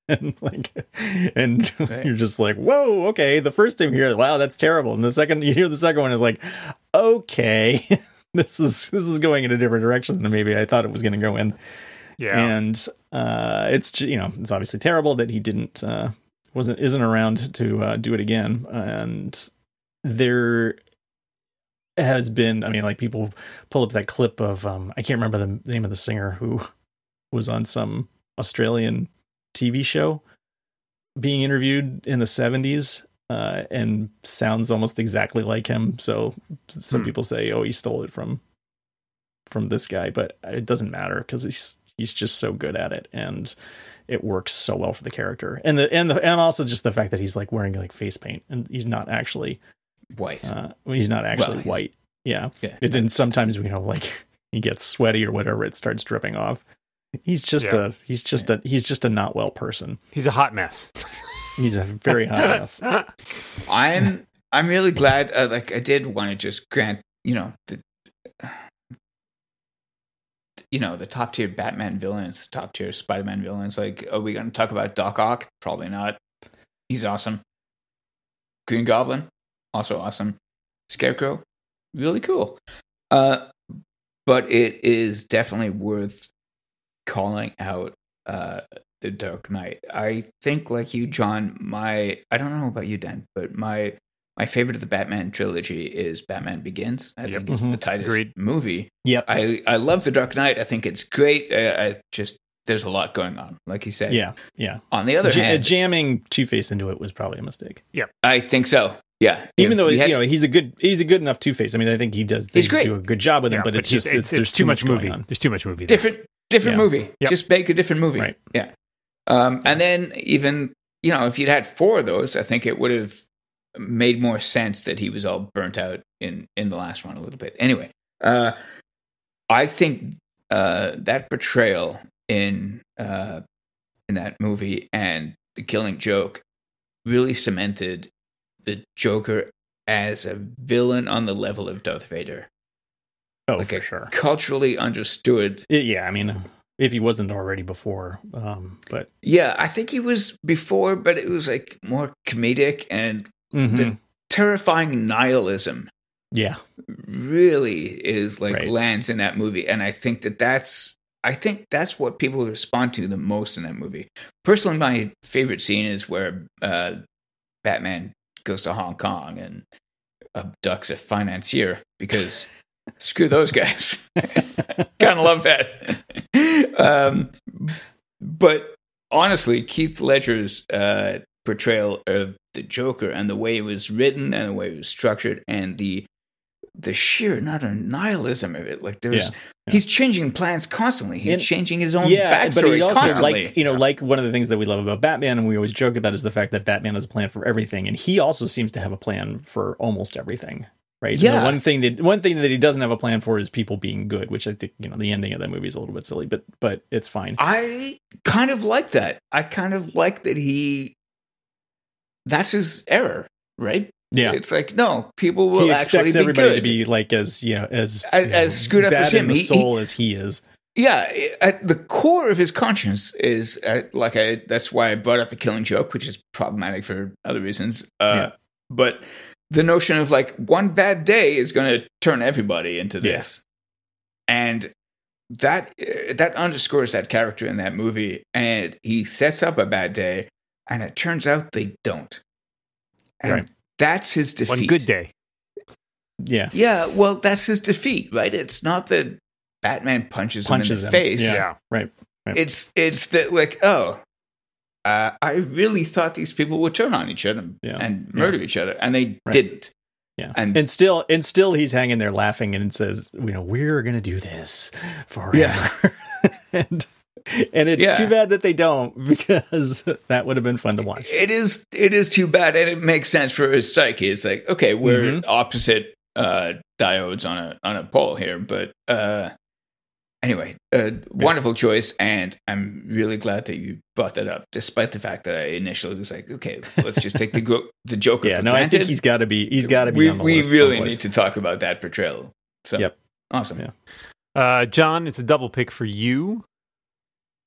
and like, and Right. you're just like, whoa, okay. The first time you hear, wow, that's terrible, and the second you hear the second one is like, okay, this is this is going in a different direction than maybe I thought it was going to go in. Yeah. And uh, it's ju- you know it's obviously terrible that he didn't uh, wasn't isn't around to uh, do it again. And there has been, I mean, like people pull up that clip of um, I can't remember the name of the singer who was on some Australian T V show being interviewed in the seventies uh, and sounds almost exactly like him. So some Hmm. people say, oh, he stole it from from this guy, but it doesn't matter because he's he's just so good at it, and it works so well for the character. And the and the and also just the fact that he's like wearing like face paint and he's not actually White. uh, he's not actually Well, he's- white. Yeah. yeah. It didn't sometimes, you know, like he gets sweaty or whatever, it starts dripping off. He's just Yeah. a he's just a he's just a not well person. He's a hot mess. He's a very hot mess. I'm I'm really glad. Uh, like I did want to just grant, you know, the you know the top tier Batman villains, top tier Spider-Man villains. Like, are we going to talk about Doc Ock? Probably not. He's awesome. Green Goblin, also awesome. Scarecrow, really cool. Uh, but it is definitely worth calling out uh, the Dark Knight. I think, like you, John, my I don't know about you, Dan, but my my favorite of the Batman trilogy is Batman Begins. I Yep. think it's Mhm. the tightest Agreed. movie. Yep. I I love the Dark Knight. I think it's great. I, I just there's a lot going on, like you said. Yeah. Yeah. On the other Ja- hand, jamming Two-Face into it was probably a mistake. I think so. Yeah. Even If though we you had- know he's a good he's a good enough Two-Face. I mean, I think he does they He's great. do a good job with him, Yeah, but it's just it's, it's, there's too much going movie. on. There's too much movie. There. different different Yeah. movie. Yep. Just make a different movie. Right. Yeah. Um, and then even you know if you'd had four of those, I think it would have made more sense that he was all burnt out in in the last one a little bit. Anyway, uh, I think uh, that portrayal in uh, in that movie and The Killing Joke really cemented the Joker as a villain on the level of Darth Vader. Oh, Like for a sure. culturally understood. It- yeah, I mean, if he wasn't already before, um, but Yeah, I think he was before, but it was like more comedic, and mhm. the terrifying nihilism yeah, really is like Right. lands in that movie. And I think that that's I think that's what people respond to the most in that movie. Personally, my favorite scene is where uh, Batman goes to Hong Kong and abducts a financier because screw those guys. Kind of love that. um, but honestly, Keith Ledger's uh, portrayal of the Joker and the way it was written and the way it was structured and the the sheer not a nihilism of it, like there's Yeah, yeah. he's changing plans constantly. He's And- changing his own yeah, but backstory he also constantly. like you know like one of the things that we love about Batman and we always joke about is the fact that Batman has a plan for everything, and he also seems to have a plan for almost everything. Right? And Yeah. the one thing that one thing that he doesn't have a plan for is people being good, which I think you know the ending of that movie is a little bit silly, but but it's fine. I kind of like that. I kind of like that he. That's his error, right? Yeah. It's like no, people will He actually expects be everybody good. to be like as you know as As- you know, as screwed up bad as him. in the He- soul as he is. Yeah, at the core of his conscience is uh, like I. That's why I brought up The Killing Joke, which is problematic for other reasons. Uh, Yeah. But the notion of like one bad day is going to turn everybody into this, and that uh, that underscores that character in that movie. And he sets up a bad day, and it turns out they don't. And Right. that's his defeat. One good day. Yeah. Yeah, well, that's his defeat, right? It's not that Batman punches, Punches him him. in the face. Yeah. Yeah. Right. It's it's that like, oh, uh, I really thought these people would turn on each other Yeah. and murder each other, and they Right. didn't. Yeah. And- And, still and still he's hanging there laughing and says, you know, we're gonna do this forever. Yeah. and and it's Yeah. too bad that they don't, because that would have been fun to watch. It is it is too bad, and it makes sense for his psyche. It's like, okay, we're Mhm. opposite uh, diodes on a on a pole here, but uh, anyway, uh, wonderful choice, and I'm really glad that you brought that up, despite the fact that I initially was like, okay, let's just take the gro- the Joker. Yeah, for no, I granted. think he's gotta be he's gotta be we on the we list really someplace. need to talk about that portrayal. So, Yep. awesome. Yeah. Uh, John, it's a double pick for you.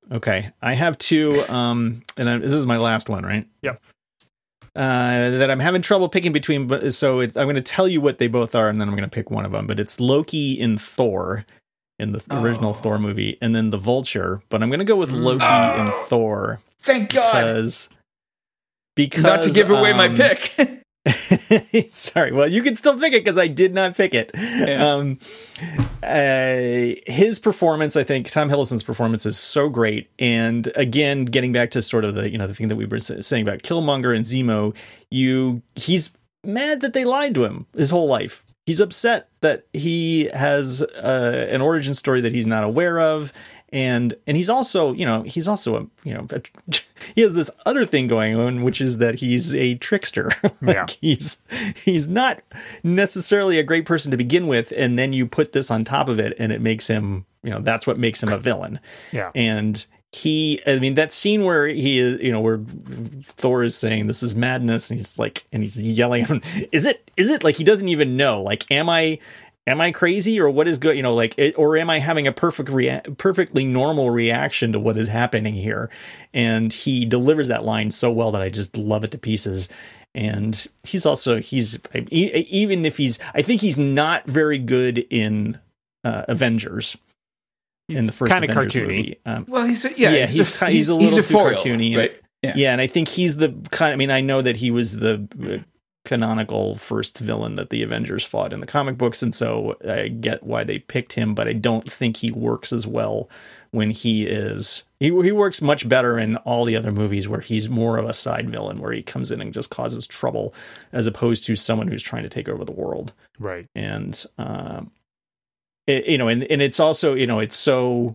Okay, I have two, um, and I, this is my last one, right? Yep. Uh, that I'm having trouble picking between, but so it's, I'm going to tell you what they both are, and then I'm going to pick one of them. But it's Loki in Thor, in the Oh. original Thor movie, and then the Vulture. But I'm going to go with Loki Oh. in Thor Thank God. because because Not to give away my um, pick. Sorry. Well, you can still pick it because I did not pick it. Yeah. Um, uh, his performance, I think, Tom Hiddleston's performance is so great. And again, getting back to sort of the you know the thing that we were saying about Killmonger and Zemo, you he's mad that they lied to him his whole life. He's upset that he has uh, an origin story that he's not aware of. And and he's also, you know, he's also a, you know, a, he has this other thing going on, which is that he's a trickster. Like Yeah. he's he's not necessarily a great person to begin with, and then you put this on top of it, and it makes him, you know, that's what makes him a villain. Yeah. And he, I mean, that scene where he is, you know, where Thor is saying this is madness, and he's like, and he's yelling at him, is it, is it like he doesn't even know, like, am I. Am I crazy or what is good? You know, like, it, or am I having a perfect, rea- perfectly normal reaction to what is happening here? And he delivers that line so well that I just love it to pieces. And he's also, he's, even if he's, I think he's not very good in uh, Avengers. He's in the first kind of Avengers cartoony. movie. Um, Well, he's a, yeah, yeah, he's, he's, a, he's, a little too foil, cartoony. right? Yeah. Yeah, and I think he's the kind. I mean, I know that he was the uh, canonical first villain that the Avengers fought in the comic books, and so I get why they picked him. But I don't think he works as well when he is. He he works much better in all the other movies where he's more of a side villain, where he comes in and just causes trouble, as opposed to someone who's trying to take over the world. Right. And um, it, you know, and and it's also, you know, it's so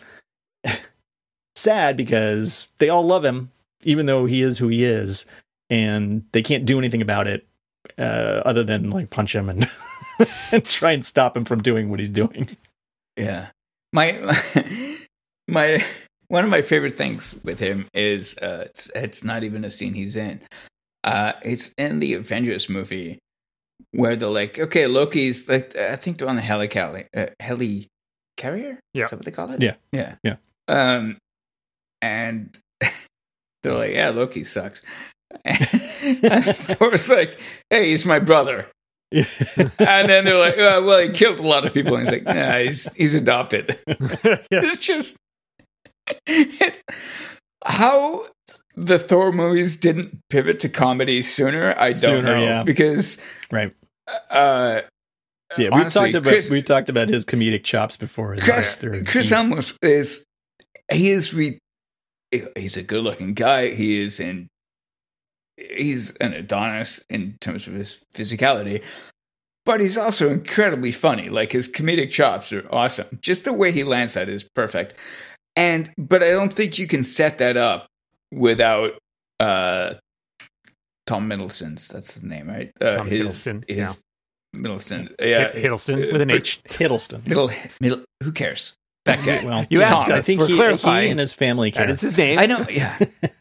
sad because they all love him, even though he is who he is, and they can't do anything about it uh, other than like punch him and, and try and stop him from doing what he's doing. Yeah. My my one of my favorite things with him is uh it's, it's not even a scene he's in. Uh it's in the Avengers movie where they're like, okay, Loki's like, I think they're on the helicarrier, uh, heli carrier? Yeah. Is that what they call it? Yeah. Yeah. Yeah. Um and they're like, yeah, Loki sucks. And Thor's like, hey, he's my brother. And then they're like, oh, well, he killed a lot of people. And he's like, nah, he's he's adopted. It's just it, how the Thor movies didn't pivot to comedy sooner. I don't Sooner, know yeah. because Right. uh, Yeah, we've honestly, talked about Chris, we talked about his comedic chops before. Chris, They're Chris deep. Helmut is he is re, he's a good looking guy. He is in he's an Adonis in terms of his physicality. But he's also incredibly funny. Like, his comedic chops are awesome. Just the way he lands that is perfect. And but I don't think you can set that up without uh, Tom Middleton's. That's the name, right? Uh, Tom his, Hiddleston, His Middleton. Yeah, Hid- Hiddleston with an H. Hiddleston. Middle, middle. Who cares? That guy. Well, You Tom. asked I us. think We're he, clarifying. he and his family That care. is his name. I know. Yeah.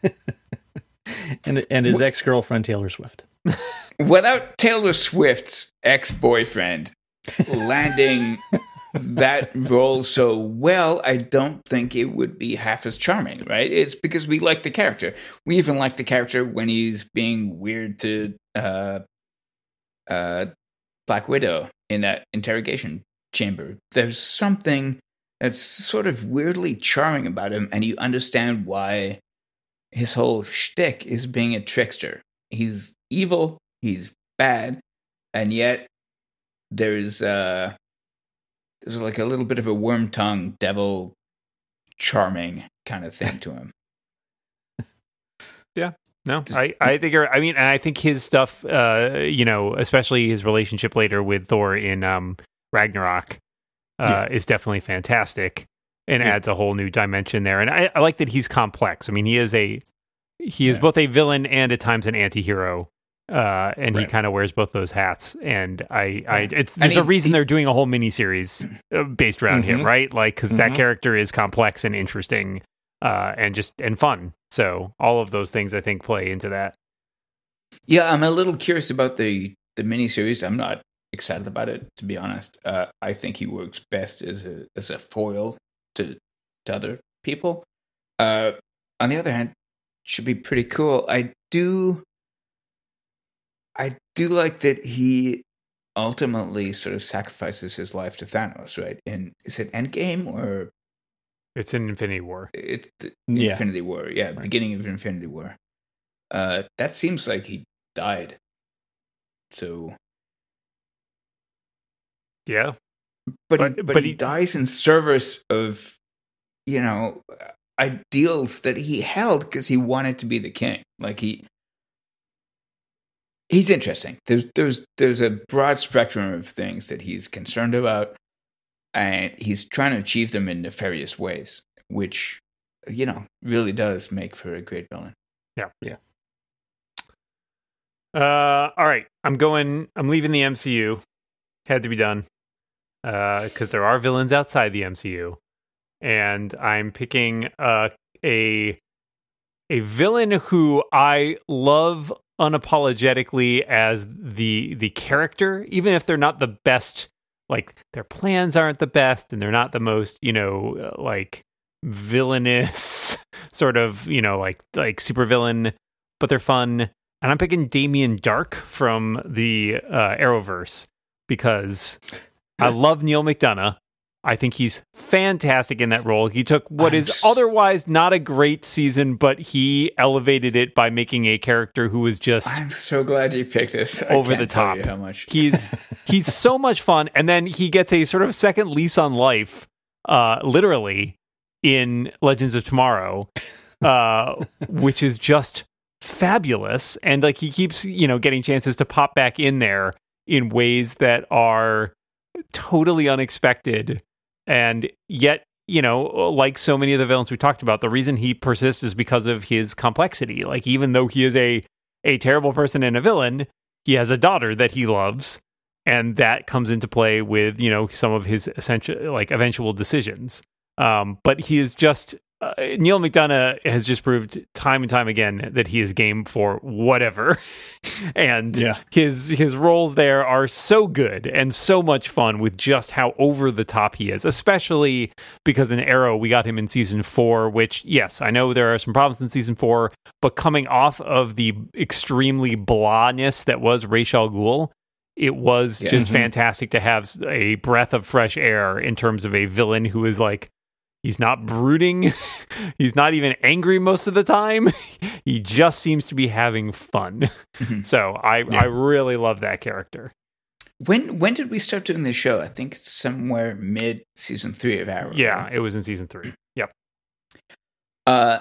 and and his ex girlfriend Taylor Swift. Without Taylor Swift's ex-boyfriend landing that role so well, I don't think it would be half as charming, right? It's because we like the character. We even like the character when he's being weird to uh, uh, Black Widow in that interrogation chamber. There's something that's sort of weirdly charming about him, and you understand why his whole shtick is being a trickster. He's evil. He's bad, and yet there's uh, there's like a little bit of a worm tongue, devil, charming kind of thing to him. No, I, I think you're, I mean, and I think his stuff, uh, you know, especially his relationship later with Thor in um, Ragnarok, uh, Yeah. is definitely fantastic and Yeah. adds a whole new dimension there. And I, I like that he's complex. I mean, he is a he is Yeah. both a villain and at times an anti-hero. Uh, and he Right. kind of wears both those hats, and I, I, it's And there's he- a reason he- they're doing a whole miniseries uh, based around him, Mhm. right? Like, because that Mhm. character is complex and interesting, uh, and just and fun. So all of those things I think play into that. Yeah, I'm a little curious about the the miniseries. I'm not excited about it, to be honest. Uh, I think he works best as a as a foil to to other people. uh, on the other hand, should be pretty cool. I do, I do like that he ultimately sort of sacrifices his life to Thanos, right? And is it Endgame or It's in Infinity War. it's the Yeah. Infinity War? Yeah, Right. beginning of Infinity War. Uh, that seems like he died. So, Yeah. but he, But- but, but he, he- dies in service of, you know, ideals that he held because he wanted to be the king. Like he, he's interesting. There's there's there's a broad spectrum of things that he's concerned about, and he's trying to achieve them in nefarious ways, which, you know, really does make for a great villain. Uh, all right. I'm going. I'm leaving the M C U. Had to be done. Because there are villains outside the M C U, and I'm picking uh, a a villain who I love unapologetically as the the character, even if they're not the best. Like their plans aren't the best, and they're not the most, you know, uh, like villainous sort of, you know, like like supervillain, but they're fun. And I'm picking Damien Dark from the uh, Arrowverse because I love Neil McDonough. I think he's fantastic in that role. He took what I'm is s- otherwise not a great season, but he elevated it by making a character who was just I'm so glad you picked this. Over I can't the tell top. you how much. he's he's so much fun. And then he gets a sort of second lease on life, uh, literally in Legends of Tomorrow, uh, which is just fabulous. And like he keeps, you know, getting chances to pop back in there in ways that are totally unexpected. And yet, you know, like so many of the villains we talked about, the reason he persists is because of his complexity. Like, even though he is a a terrible person and a villain, he has a daughter that he loves, and that comes into play with, you know, some of his essential, like, eventual decisions. Um, but he is just uh, Neil McDonough has just proved time and time again that he is game for whatever, and Yeah. his his roles there are so good and so much fun with just how over the top he is. Especially because in Arrow we got him in season four, which, yes, I know there are some problems in season four, but coming off of the extremely blahness that was Ra's al Ghul, it was Yeah. just Mhm. fantastic to have a breath of fresh air in terms of a villain who is like, he's not brooding, he's not even angry most of the time. He just seems to be having fun. Mhm. So I Yeah. I really love that character. When when did we start doing this show? I think it's somewhere mid season three of Arrow. Yeah, right? it was in season three. Yep. Uh,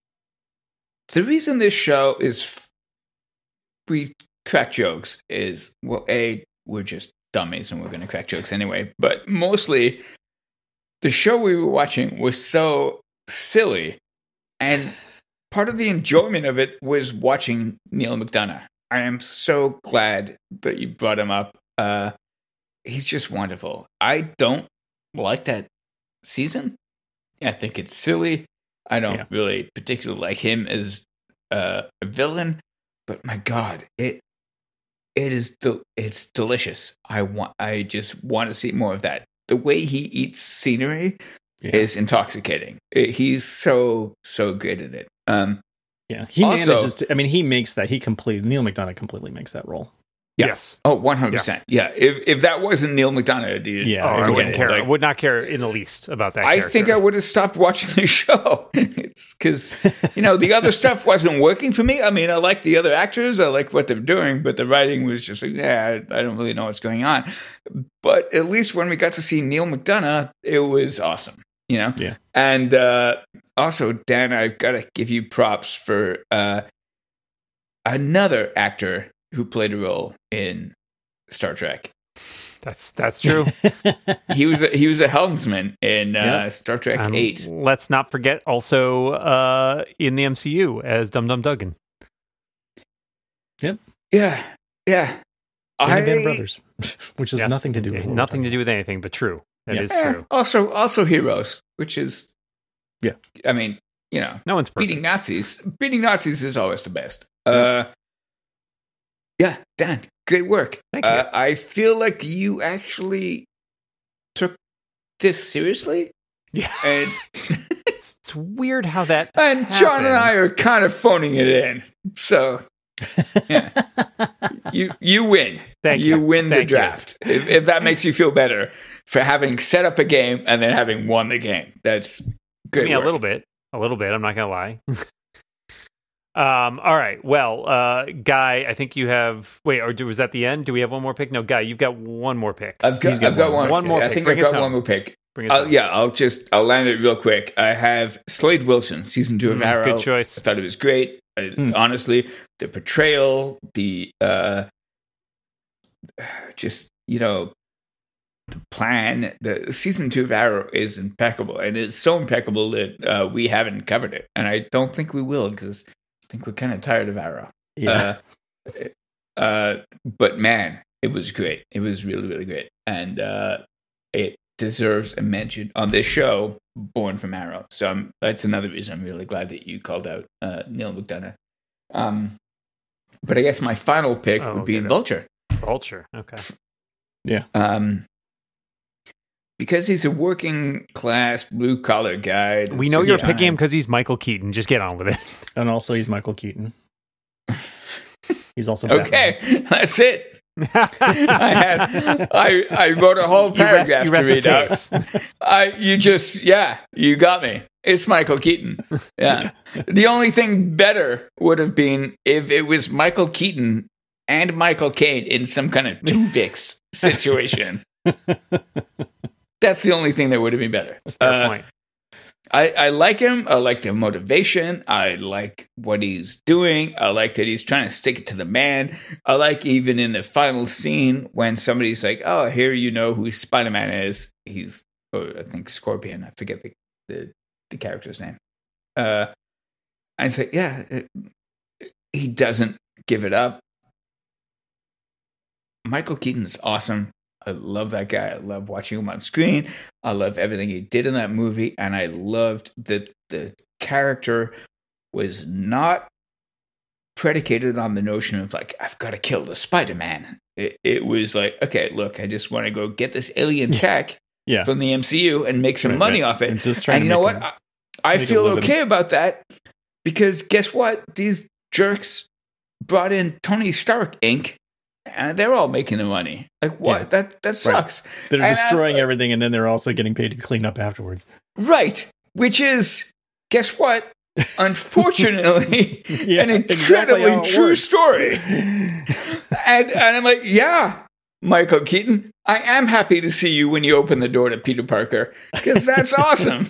the reason this show is f- we crack jokes is, well, a we're just dummies and we're going to crack jokes anyway. But mostly, the show we were watching was so silly, and part of the enjoyment of it was watching Neil McDonough. I am so glad that you brought him up. Uh, he's just wonderful. I don't like that season. I think it's silly. I don't Yeah. really particularly like him as uh, a villain, but my God, it it is del- it's delicious. I want. I just want to see more of that. The way he eats scenery Yeah. is intoxicating. It- he's so so good at it. Um, Yeah, he Also- manages to. I mean, he makes that. He completely. Neil McDonough completely makes that role. Yeah. Yes. oh, one hundred percent. Yeah. If if that wasn't Neil McDonough, dude, Yeah, Oh, I forget wouldn't it. care. I Like, would not care in the least about that I character. think I would have stopped watching the show. It's because, you know, the other stuff wasn't working for me. I mean, I like the other actors, I like what they're doing, but the writing was just like, yeah, I, I don't really know what's going on. But at least when we got to see Neil McDonough, it was awesome, you know? Yeah. And uh, also, Dan, I've got to give you props for uh, another actor who played a role in Star Trek. That's that's true. He was a, he was a helmsman in uh, Yeah. Star Trek And eight. let's not forget also uh, in the M C U as Dum Dum Dugan. Yeah, yeah. And I the Band of Brothers, which has Yes. nothing to do with what we're nothing to talking do with anything, but true. That is Yeah. eh, true. also also heroes, which is Yeah. I mean, you know, No one's perfect. beating Nazis. Beating Nazis is always the best. Uh, yeah, Dan, great work. Thank you. Uh, I feel like you actually took this seriously, Yeah. and It's, it's weird how that And happens. John and I are kind of phoning it in. So, yeah. you you win. Thank you you. win Thank the draft. If, if that makes you feel better for having set up a game and then having won the game. That's good. Yeah, work. a little bit. A little bit. I'm not going to lie. um. All right. Well, uh, Guy, I think you have... Wait, or was that the end? Do we have one more pick? No, Guy, you've got one more pick. I've got, He's got I've got one. one. One more I pick. think Bring I've us got home. one more pick. Bring us I'll, home. yeah, I'll just I'll land it real quick. I have Slade Wilson, season two of Mm, Arrow. good choice. I thought it was great. I, Mm. Honestly, the portrayal, the uh, just you know, the plan. The season two of Arrow is impeccable, and it's so impeccable that uh, we haven't covered it, and I don't think we will because I think we're kind of tired of Arrow. Yeah. Uh, uh, but man, it was great. It was really, really great, and uh, it deserves a mention on this show, Born from Arrow. So I'm, that's another reason I'm really glad that you called out uh, Neil McDonough. Um, but I guess my final pick Oh, would be good. Vulture. Vulture. Okay. Um, because he's a working class blue collar guy. that's We know just you're trying- picking him because he's Michael Keaton. Just get on with it. And also, he's Michael Keaton. He's also Batman. Okay, that's it. I had I I wrote a whole You rest- paragraph you rest to read the out. case. I you just yeah, you got me. It's Michael Keaton. Yeah. The only thing better would have been if it was Michael Keaton and Michael Caine in some kind of two Vicks situation. That's the only thing that would have been better. Fair Uh, point. I, I like him. I like the motivation. I like what he's doing. I like that he's trying to stick it to the man. I like even in the final scene when somebody's like, oh, here you know who Spider-Man is. He's, oh, I think, Scorpion. I forget the, the, the character's name. Uh, and it's like, yeah, it, he doesn't give it up. Michael Keaton's awesome. I love that guy. I love watching him on screen. I love everything he did in that movie. And I loved that the character was not predicated on the notion of like, I've got to kill the Spider-Man. It, it was like, okay, look, I just want to go get this alien tech Yeah. from the M C U and make some Right, money right. off it. I'm just trying And to you know make what? him- I, I make a feel living. okay about that because guess what? These jerks brought in Tony Stark Incorporated. And they're all making the money. Like what? Yeah. That that sucks. They're And destroying I- everything, and then they're also getting paid to clean up afterwards. Right. Which is, guess what? Unfortunately, Yeah, an exactly incredibly how it true works. story. And, and I'm like, yeah, Michael Keaton, I am happy to see you when you open the door to Peter Parker because that's awesome.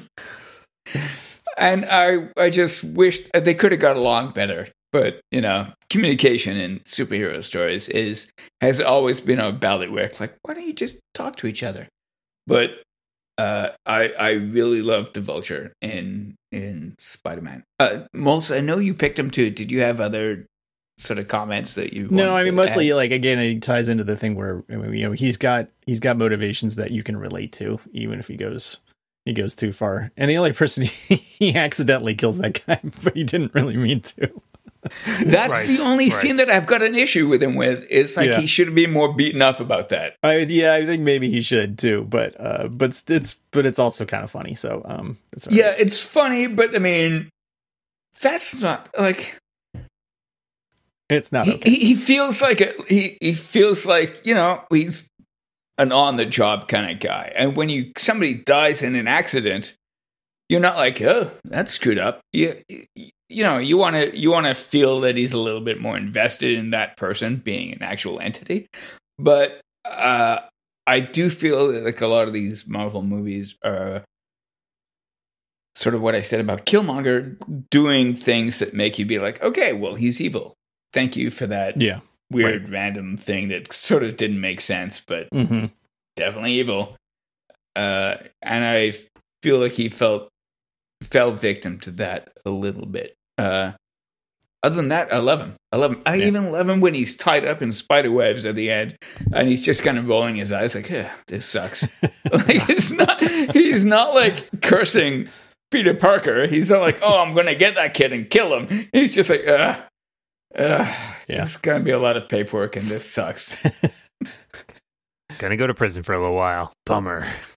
And I, I just wished they could have got along better. But you know, communication in superhero stories is has always been a bailiwick. Like, why don't you just talk to each other? But uh, I I really loved the Vulture in in Spider-Man. Uh, Mols, I know you picked him too. Did you have other sort of comments that you? No, wanted I mean to mostly add? like again, it ties into the thing where I mean, you know he's got he's got motivations that you can relate to, even if he goes he goes too far. And the only person he, he accidentally kills that guy, but he didn't really mean to. That's Right, the only right. scene that I've got an issue with him with. It's like Yeah. he should have been more beaten up about that. I yeah, I think maybe he should too, but uh, but it's- it's but it's also kind of funny. So um, it's all Yeah, right. it's funny, but I mean, that's not like. It's not he, okay. he, he feels like a he, he feels like you know he's an on the job kind of guy, and when you somebody dies in an accident, you're not like, oh, that's screwed up. You you, you know you want to you want to feel that he's a little bit more invested in that person being an actual entity, but uh, I do feel that like a lot of these Marvel movies are sort of what I said about Killmonger, doing things that make you be like, okay, well, he's evil. Thank you for that Yeah. weird random thing that sort of didn't make sense, but Mm-hmm. definitely evil. Uh, and I feel like he felt fell victim to that a little bit. Uh, other than that, I love him. I love him. I Yeah. even love him when he's tied up in spider webs at the end, and he's just kind of rolling his eyes like, yeah, this sucks. Like it's not. He's not like cursing Peter Parker. He's not like, oh, I'm going to get that kid and kill him. He's just like, ugh. Uh, Yeah. It's going to be a lot of paperwork, and this sucks. Gonna go to prison for a little while. Bummer.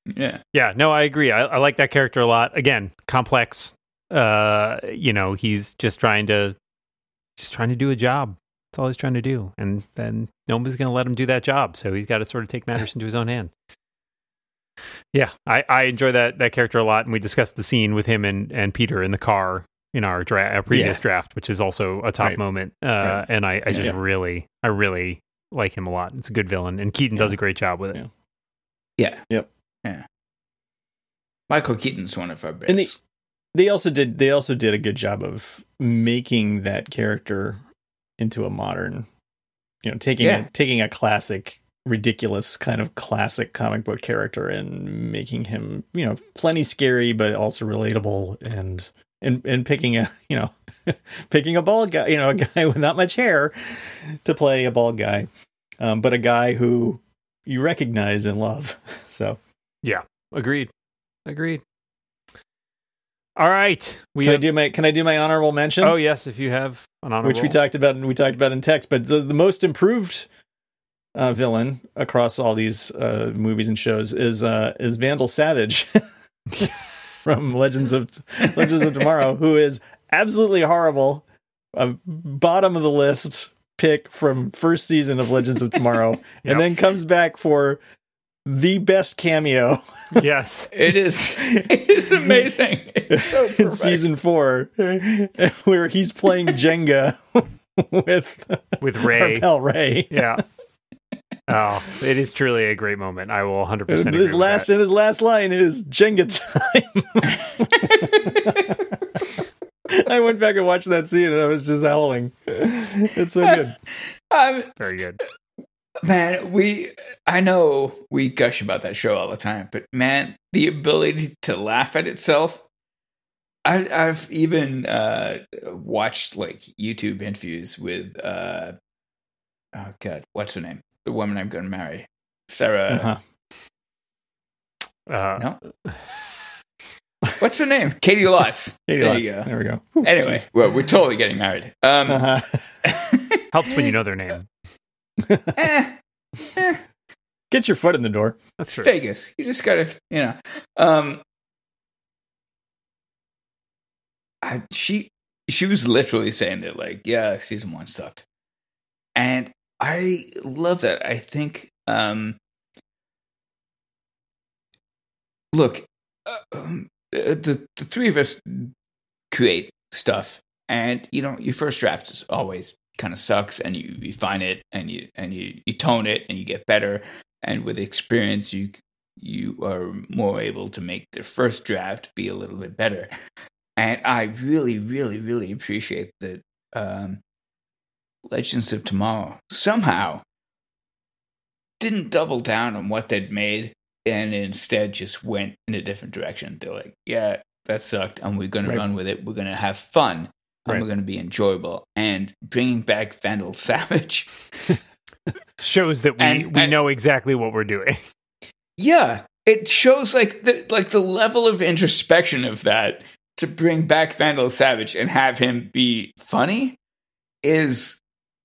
Yeah. Yeah, no, I agree. I, I like that character a lot. Again, complex. Uh, you know, he's just trying to just trying to do a job. That's all he's trying to do. And then nobody's going to let him do that job. So he's got to sort of take matters into his own hand. Yeah, I, I enjoy that that character a lot. And we discussed the scene with him and, and Peter in the car in our, dra- our previous Yeah. draft, which is also a top Right. moment. Uh, Right. And I, I just Yeah. really, I really like him a lot. It's a good villain. And Keaton Yeah. does a great job with it. Yeah. Yeah. Yep. Yeah. Michael Keaton's one of our best. And the- They also did. They also did a good job of making that character into a modern, you know, taking Yeah. a, taking a classic, ridiculous kind of classic comic book character and making him, you know, plenty scary but also relatable, and and and picking a, you know, picking a bald guy, you know, a guy with not much hair to play a bald guy, um, but a guy who you recognize and love. So Agreed. Agreed. All right. We can I have- do my can I do my honorable mention? Oh yes, if you have an honorable. which we talked about and we talked about in text, but the, the most improved uh, villain across all these uh, movies and shows is uh, is Vandal Savage from Legends of Legends of Tomorrow, who is absolutely horrible, a bottom of the list pick from first season of Legends of Tomorrow, Yep. and then comes back for the best cameo Yes. It is. It is amazing. It's so in perfect. season four, where he's playing Jenga with With Ray. our pal Ray. Yeah. Oh, it is truly a great moment. I will one hundred percent agree His with last that. and his last line is Jenga time. I went back and watched that scene and I was just howling. It's so good. Um, Very good. man, we. I know we gush about that show all the time, but man, the ability to laugh at itself. I, I've even uh, watched like YouTube interviews with. Uh, oh God, what's her name? The woman I'm going to marry, Sarah. Uh-huh. Uh, No. What's her name? Katie Lotz. Katie there Lotz. you go. There we go. Whew, Anyway, jeez. well, we're totally getting married. Um, Uh-huh. helps when you know their name. eh, eh, Get your foot in the door. That's it's true. Vegas. You just gotta, you know. Um, I, she she was literally saying that, like, yeah, season one sucked, and I love that. I think, um, look, uh, um, the the three of us create stuff, and you know, your first draft is always kind of sucks, and you refine it, and you and you you tone it, and you get better, and with experience, you you are more able to make the first draft be a little bit better. And I really, really, really appreciate that um, Legends of Tomorrow somehow didn't double down on what they'd made and instead just went in a different direction. They're like, yeah, that sucked, and we're going Right. to run with it. We're going to have fun, and Right. we're going to be enjoyable. And bringing back Vandal Savage, Shows that we, And- we and- know exactly what we're doing. yeah, it shows like the like the level of introspection of that to bring back Vandal Savage and have him be funny is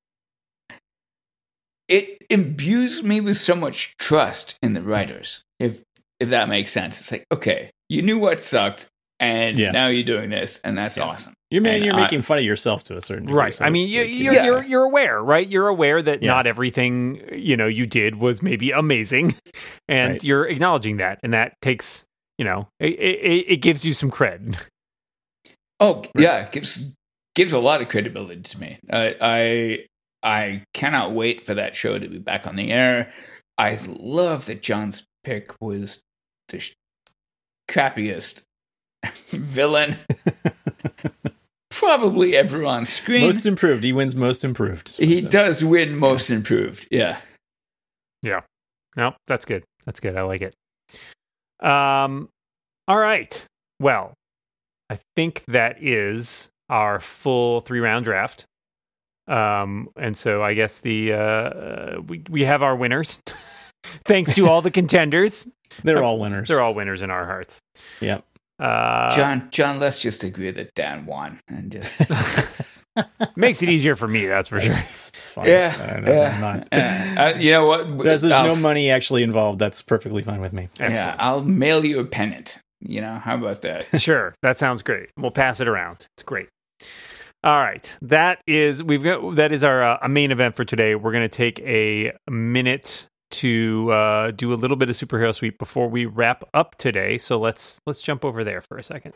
it imbues me with so much trust in the writers. If if that makes sense, it's like, okay, you knew what sucked, and Yeah. now you're doing this, and that's Yeah. awesome. You're, ma- And you're I- making fun of yourself to a certain degree. Right. so I mean, it's you, like, you're, Yeah. you're you're aware, right? You're aware that Yeah. not everything you know you did was maybe amazing, and Right. you're acknowledging that, and that takes you know it, it, it gives you some cred. Oh yeah, it gives gives a lot of credibility to me. I I I cannot wait for that show to be back on the air. I love that John's pick was the sh- crappiest villain probably ever on screen. most improved. He wins most improved. he So, does win most improved. Yeah. No, that's good. That's good. I like it. Um, all right. Well, I think that is our full three round draft. Um, and so I guess the uh, we we have our winners. Thanks to all the contenders. They're all winners. They're all winners in our hearts. Yep. Uh, John John, let's just agree that Dan won and just let's, Makes it easier for me, that's for sure. It's, it's fine. Yeah, I don't know, yeah. I'm not. Uh, you know what? Because there's I'll- no money actually involved, that's perfectly fine with me. Yeah, Excellent. I'll mail you a pennant. You know, how about that? Sure, that sounds great. We'll pass it around. It's great. All right, that is we've got that is our uh, a main event for today. We're going to take a minute to uh, do a little bit of superhero sweep before we wrap up today. So let's let's jump over there for a second.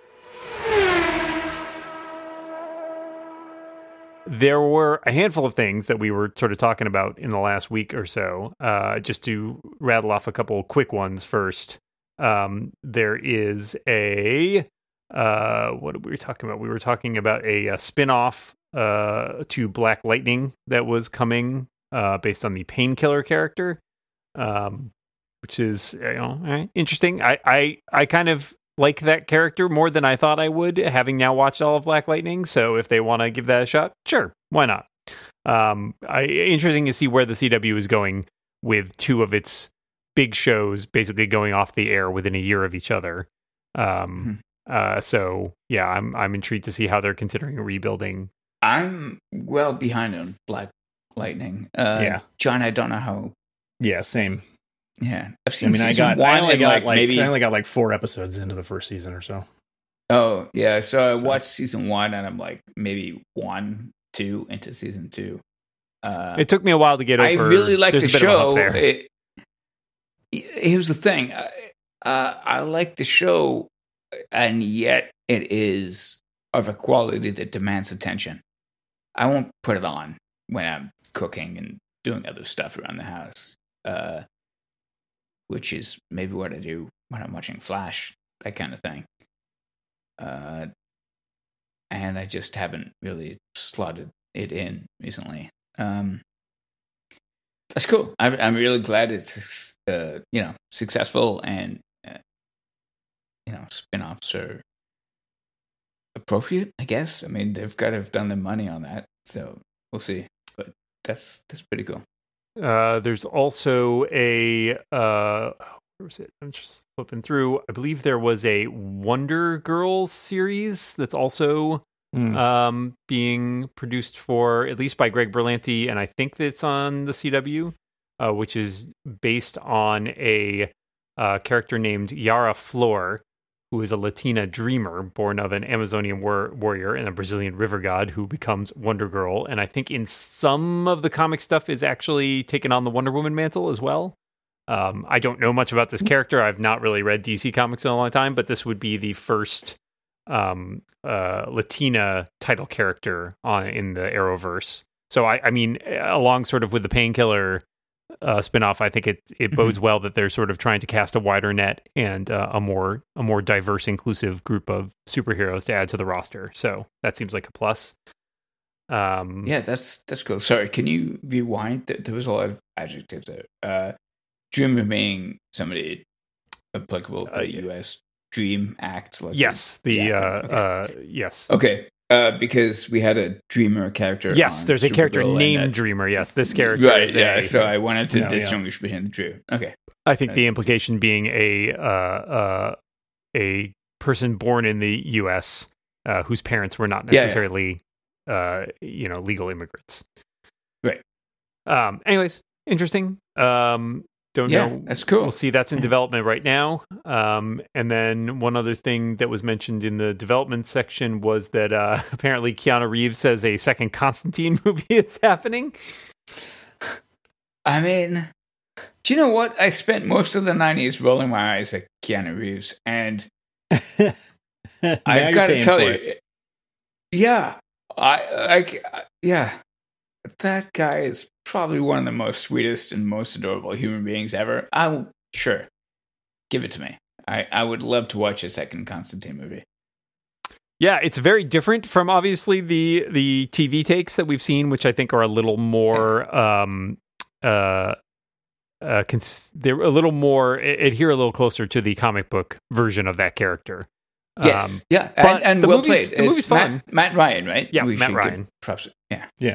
There were a handful of things that we were sort of talking about in the last week or so. Uh, just to rattle off a couple quick ones first. Um, there is a uh, what were we talking about? We were talking about a, a spin-off uh, to Black Lightning that was coming uh, based on the Painkiller character, um, which is you know eh, interesting. I, I I kind of like that character more than I thought I would, having now watched all of Black Lightning. So if they want to give that a shot, sure, why not? Um, I, interesting to see where the C W is going with two of its big shows basically going off the air within a year of each other. Um, mm-hmm. uh, so yeah, I'm I'm intrigued to see how they're considering rebuilding. I'm well behind on Black Lightning. Uh, Yeah. John, I don't know how. Yeah, same. Yeah, I've I seen. mean, I season got, one I only and, got like, like, maybe. I only got like four episodes into the first season or so. Oh yeah, so I So- watched season one, and I'm like maybe one, two into season two. Uh, It took me a while to get over. I really like there's the a bit of a hump show. there. It, here's the thing. I, uh, I like the show, and yet it is of a quality that demands attention. I won't put it on when I'm cooking and doing other stuff around the house, uh, which is maybe what I do when I'm watching Flash, that kind of thing. Uh, and I just haven't really slotted it in recently. Um, that's cool. I'm, I'm really glad it's uh, you know successful, and uh, you know spin-offs are appropriate. I guess. I mean, they've got to have done their money on that, so we'll see. But that's that's pretty cool. Uh, there's also a uh, where was it? I'm just flipping through. I believe there was a Wonder Girl series that's also Mm. um, being produced for at least by Greg Berlanti, and I think that's on the C W, uh, which is based on a uh, character named Yara Flor, who is a Latina dreamer born of an Amazonian war- warrior and a Brazilian river god who becomes Wonder Girl. And I think in some of the comic stuff is actually taken on the Wonder Woman mantle as well. Um, I don't know much about this character. I've not really read D C Comics in a long time, but this would be the first um, uh, Latina title character on in the Arrowverse. So I, I mean, along sort of with the Painkiller uh, spinoff, I think it it bodes well that they're sort of trying to cast a wider net and uh, a more a more diverse, inclusive group of superheroes to add to the roster. So that seems like a plus. Um, Yeah, that's that's cool. Sorry, can you rewind? There there was a lot of adjectives there. Uh, Dreamer being somebody applicable to Uh, the U S Dream Act. Like yes, the yeah, uh, okay. uh, yes. Okay, uh, because we had a Dreamer character. Yes, on there's a character Supergirl and named that- Dreamer. Yes, this character Right, is yeah. a- So I wanted to Yeah, yeah. distinguish between the two. Okay. I think the implication being a uh, uh, a person born in the U S uh, whose parents were not Yeah, yeah. necessarily uh, you know legal immigrants. Right. Um. Anyways, interesting. Um. Don't Yeah, know. that's cool. We'll see. That's in development right now. Um. And then one other thing that was mentioned in the development section was that uh, apparently Keanu Reeves says a second Constantine movie is happening. I mean, do you know what? I spent most of the nineties rolling my eyes at Keanu Reeves, and Now I you're gotta paying tell for you, it. yeah, I, I, yeah, that guy is probably one of the most sweetest and most adorable human beings ever. I will, sure, give it to me. I, I would love to watch a second Constantine movie. Yeah, it's very different from obviously the the T V takes that we've seen, which I think are a little more um uh uh cons- they're a little more adhere a little closer to the comic book version of that character. Yes, Um, yeah, but and, and the well movie's- played. the It's movie's Matt, fun. Matt Ryan, right? Yeah, We Matt should give Ryan. Props. Yeah, Yeah.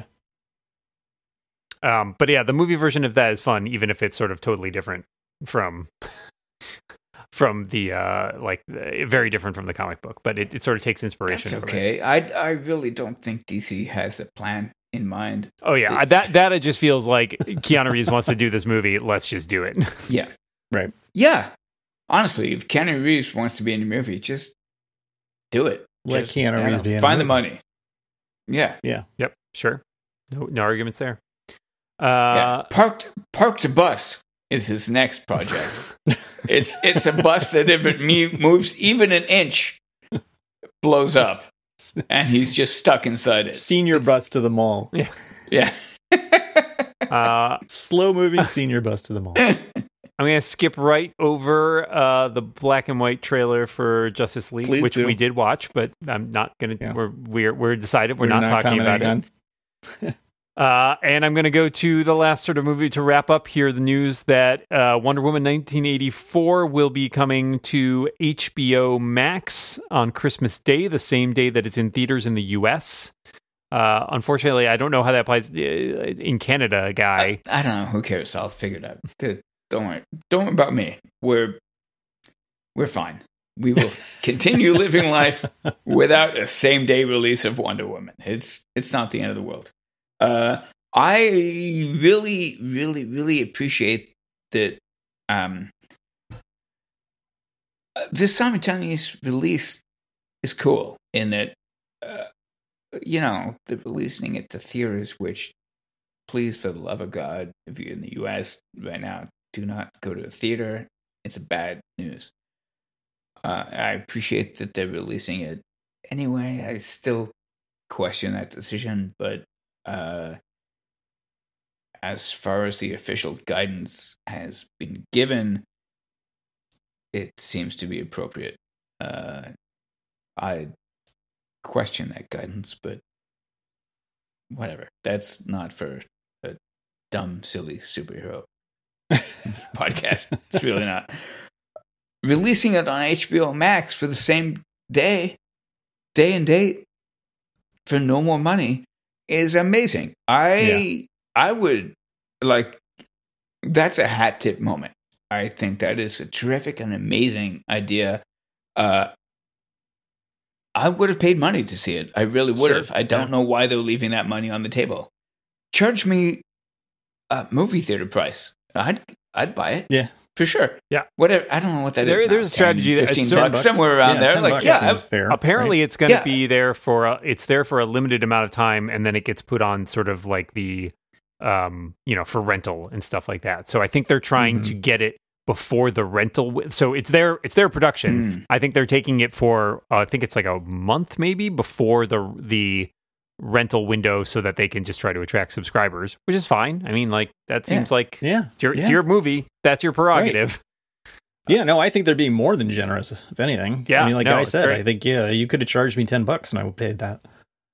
Um, but yeah, the movie version of that is fun, even if it's sort of totally different from from the uh, like uh, very different from the comic book, but it, it sort of takes inspiration. That's from okay. it. I I really don't think D C has a plan in mind. Oh yeah, It- that that it just feels like Keanu Reeves wants to do this movie. Let's just do it. Yeah. Right. Yeah. Honestly, if Keanu Reeves wants to be in the movie, just do it. Let Just, Keanu I don't Reeves know, be in a Find the movie. money. Yeah. Yep, sure. No, no arguments there. yeah. Uh, Parked Parked Bus is his next project. it's it's a bus that if it me- moves even an inch, blows up, and he's just stuck inside it. Senior It's- bus to the mall. Yeah. uh, Slow moving senior bus to the mall. I'm going to skip right over uh, the black and white trailer for Justice League, Please which do. we did watch, but I'm not going to. Yeah. We're we're we're decided we're, not, talking about commenting it. Uh, and I'm going to go to the last sort of movie to wrap up here. The news that uh, Wonder Woman nineteen eighty-four will be coming to H B O Max on Christmas Day, the same day that it's in theaters in the U S. Uh, unfortunately, I don't know how that applies uh, in Canada, guy. I, I don't know. Who cares? I'll figure it out. Dude, Don't worry. Don't worry about me. We're we're fine. We will continue living life without a same day release of Wonder Woman. It's it's not the end of the world. Uh, I really, really, really appreciate that. Um, this simultaneous release is cool in that, uh, you know, they're releasing it to theaters. Which, please, for the love of God, if you're in the U S right now, do not go to a theater. It's a bad news. Uh, I appreciate that they're releasing it anyway. I still question that decision, but uh, as far as the official guidance has been given, it seems to be appropriate. Uh, I question that guidance, but whatever. That's not for a dumb, silly superhero podcast. It's really not. Releasing it on H B O Max for the same day, day and date, for no more money is amazing. I Yeah. I would like that's a hat tip moment. I think that is a terrific and amazing idea. Uh, I would have paid money to see it. I really would Sure. have. I don't Yeah. know why they're leaving that money on the table. Charge me a movie theater price. I'd I'd buy it. Yeah. For sure. Yeah. Whatever. I don't know what that is. There- now. there's a strategy ten, that- fifteen it's bucks, ten bucks. somewhere around Yeah, there. ten Like, bucks yeah, seems I- fair. Apparently, right? it's going to Yeah. be there for a, it's there for a limited amount of time, and then it gets put on sort of like the, um, you know, for rental and stuff like that. So I think they're trying Mhm. to get it before the rental. wi- So it's their it's their production. Mm. I think they're taking it for uh, I think it's like a month maybe before the the rental window, so that they can just try to attract subscribers, which is fine. I mean, like that seems like Yeah. it's your, it's yeah. your movie. That's your prerogative. Yeah, no, I think they're being more than generous, if anything. Yeah, I mean, like no, I it's said, great. I think, yeah, you could have charged me ten bucks and I would have paid that.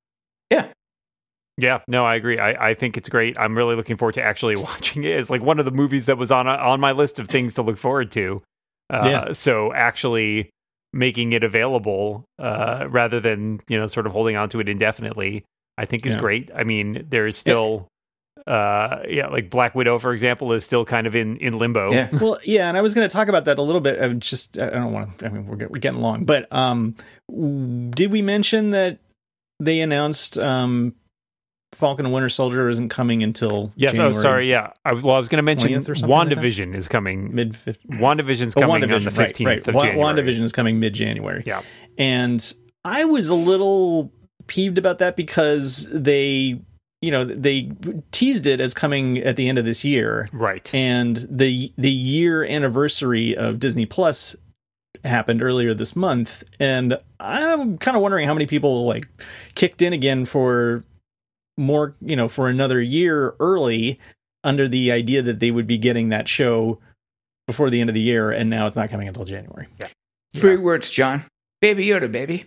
Yeah, no, I agree. I, I think it's great. I'm really looking forward to actually watching it. It's like one of the movies that was on on my list of things to look forward to. Uh, Yeah. So actually making it available uh, rather than, you know, sort of holding on to it indefinitely, I think is Yeah. great. I mean, there's still, uh, yeah, like Black Widow, for example, is still kind of in, in limbo. Yeah. Well, yeah, and I was going to talk about that a little bit. I would just, I don't want to, I mean, we're, get- we're getting long, but um, w- did we mention that they announced um, Falcon and Winter Soldier isn't coming until Yes. January Oh, sorry. Yeah. I, well, I was going to mention twentieth or something like that? WandaVision is coming. mid fifteenth? WandaVision's Oh, coming on WandaVision, the right, fifteenth right. of Wa- January. WandaVision is coming mid-January. Yeah. And I was a little peeved about that because they, you know, they teased it as coming at the end of this year, Right. and the the year anniversary of Disney Plus happened earlier this month, and I'm kind of wondering how many people like kicked in again for more, you know, for another year early under the idea that they would be getting that show before the end of the year, and now it's not coming until January. Three words, John. Baby Yoda, baby.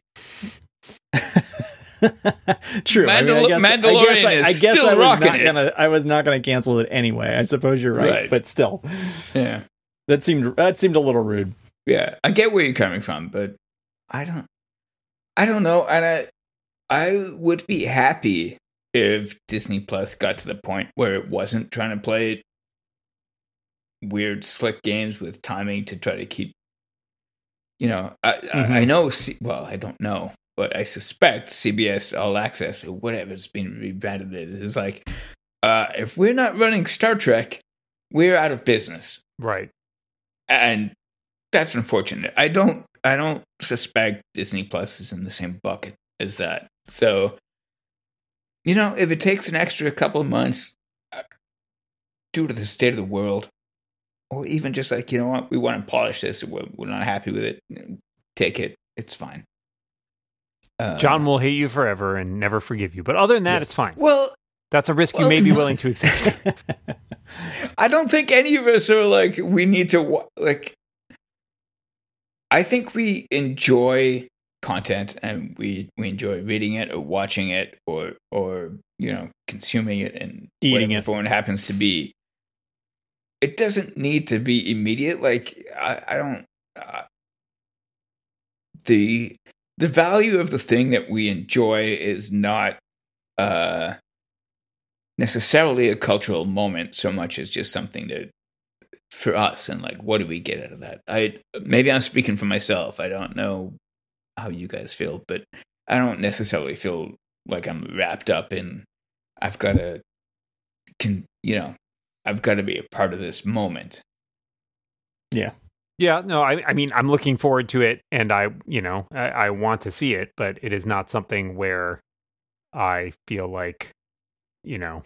True. I, mean, I Mandal- guess, I Mandalorian guess, I, I is guess still I was rocking not it. gonna. I was not gonna cancel it anyway. I suppose you're right, Right. but still, Yeah. that seemed that seemed a little rude. Yeah. I get where you're coming from, but I don't I don't know. And I I would be happy if Disney Plus got to the point where it wasn't trying to play weird slick games with timing to try to keep you know, I, mm-hmm. I, I know, C- well, I don't know, but I suspect C B S All Access or whatever it's been rebranded as is like, uh, if we're not running Star Trek, we're out of business. Right. And that's unfortunate. I don't, I don't suspect Disney Plus is in the same bucket as that. So, you know, if it takes an extra couple of months due to the state of the world, or even just like, you know what, we want to polish this, we're, we're not happy with it, take it. It's fine. Uh, John will hate you forever and never forgive you. But other than that, yes. it's fine. Well, that's a risk well, you may be willing to accept. I don't think any of us are like, we need to, like, I think we enjoy content and we, we enjoy reading it or watching it or, or, you know, consuming it and eating it for what it happens to be. It doesn't need to be immediate. Like, I, I don't, uh, the, the value of the thing that we enjoy is not, uh, necessarily a cultural moment so much as just something that for us and like what do we get out of that. I maybe I'm speaking for myself. I don't know how you guys feel, but I don't necessarily feel like I'm wrapped up in I've got to can you know I've got to be a part of this moment. Yeah. Yeah, no, I, I mean, I'm looking forward to it, and I, you know, I, I want to see it, but it is not something where I feel like, you know,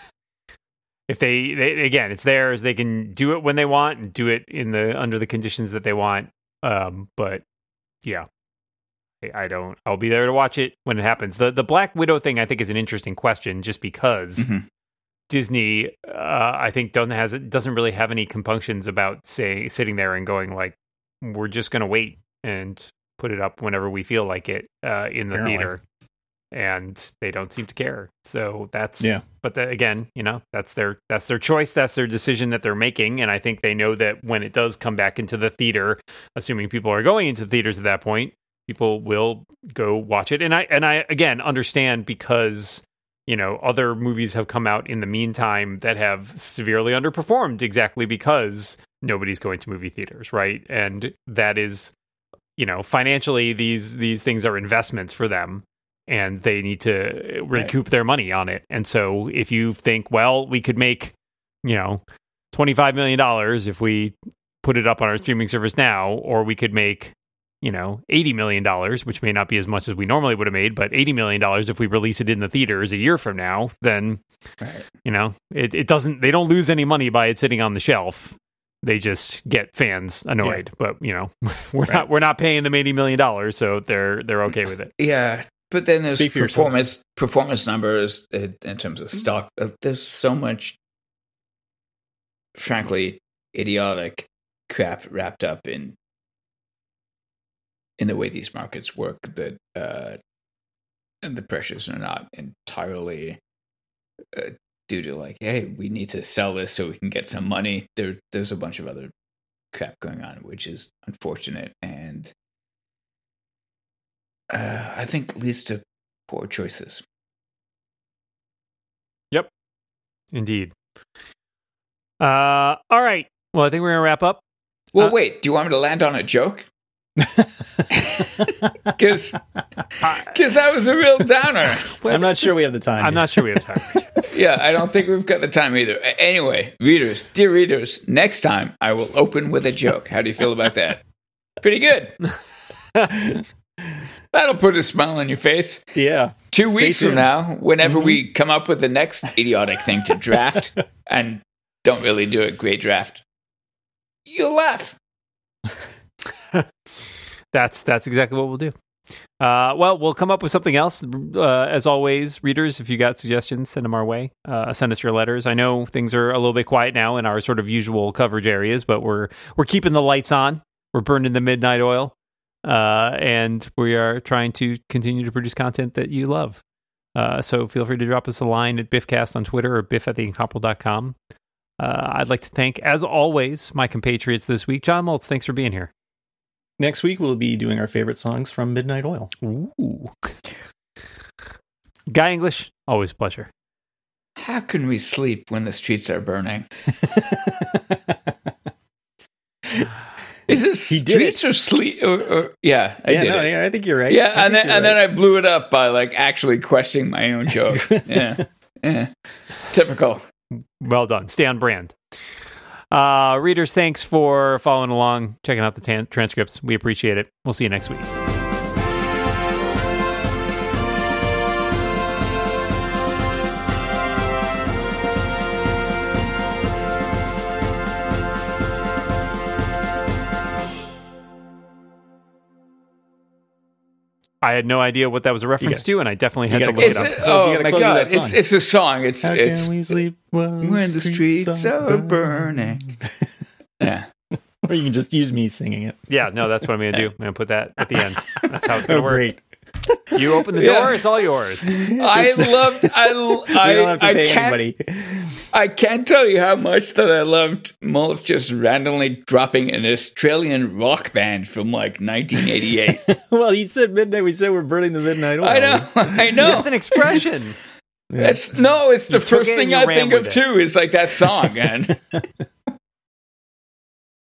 if they, they again, it's theirs. They can do it when they want and do it in the under the conditions that they want. Um, but yeah, I, I don't. I'll be there to watch it when it happens. The the Black Widow thing, I think, is an interesting question, just because mm-hmm. Disney, uh, I think, doesn't has doesn't really have any compunctions about say sitting there and going like, we're just going to wait and put it up whenever we feel like it uh, in the Apparently. theater. And they don't seem to care. So that's, yeah. But the, again, you know, that's their that's their choice. That's their decision that they're making. And I think they know that when it does come back into the theater, assuming people are going into the theaters at that point, people will go watch it. And I and I again understand because, you know, other movies have come out in the meantime that have severely underperformed exactly because nobody's going to movie theaters, right? And that is, you know, financially these these things are investments for them. And they need to recoup their money on it. And so if you think, well, we could make, you know, twenty-five million dollars if we put it up on our streaming service now, or we could make, you know, eighty million dollars, which may not be as much as we normally would have made, but eighty million dollars if we release it in the theaters a year from now, then, right. you know, it, it doesn't, they don't lose any money by it sitting on the shelf. They just get fans annoyed. Yeah. But, you know, we're right. not, we're not paying them eighty million dollars, so they're, they're okay with it. Yeah. But then there's performance yourself. performance numbers in, in terms of stock. There's so much, frankly, idiotic crap wrapped up in in the way these markets work that uh, and the pressures are not entirely uh, due to like, hey, we need to sell this so we can get some money. There, there's a bunch of other crap going on, which is unfortunate and. Uh, I think leads to poor choices. Yep, indeed. Uh, all right. Well, I think we're gonna wrap up. Well, uh, wait. Do you want me to land on a joke? Because because that was a real downer. I'm not sure we have the time. I'm not sure we have time. Yeah, I don't think we've got the time either. Anyway, readers, dear readers, next time I will open with a joke. How do you feel about that? Pretty good. That'll put a smile on your face. Yeah. Two Stay weeks tuned. from now, whenever mm-hmm. we come up with the next idiotic thing to draft and don't really do a great draft, you'll laugh. that's that's exactly what we'll do. Uh, well, we'll come up with something else. Uh, as always, readers, if you got suggestions, send them our way. Uh, send us your letters. I know things are a little bit quiet now in our sort of usual coverage areas, but we're we're keeping the lights on. We're burning the midnight oil. Uh, and we are trying to continue to produce content that you love. Uh, so feel free to drop us a line at Biffcast on Twitter or biff at the incomparable dot com. Uh, I'd like to thank, as always, my compatriots this week. John Moltz, thanks for being here. Next week, we'll be doing our favorite songs from Midnight Oil. Ooh. Guy English, always a pleasure. How can we sleep when the streets are burning? Is it He did streets it. or sleep? Or, or yeah, I yeah, did no, it. yeah, I think you're right. Yeah, I and think then and you're then I blew it up by like actually questioning my own joke. Yeah, yeah, typical. Well done. Stay on brand. Uh, readers, thanks for following along, checking out the tan- transcripts. We appreciate it. We'll see you next week. I had no idea what that was a reference got- to, and I definitely had to gotta look It's it close up. it. oh You gotta my close with god! that It's song. it's a song. It's How it's can we sleep well when the streets are burning. Yeah. Or you can just use me singing it. Yeah, no, that's what I'm going to do. I'm going to put that at the end. That's how it's going to Oh, work. great. You open the Yeah. door, it's all yours. I loved. I I don't have to I, I pay can't. anybody. I can't tell you how much that I loved Mulch just randomly dropping an Australian rock band from like nineteen eighty-eight. Well, he said midnight. We said we're burning the midnight oil. I know. I It's know. just an expression. It's no. It's the You took first it and thing you I ran think of with it. too. Is like that song, and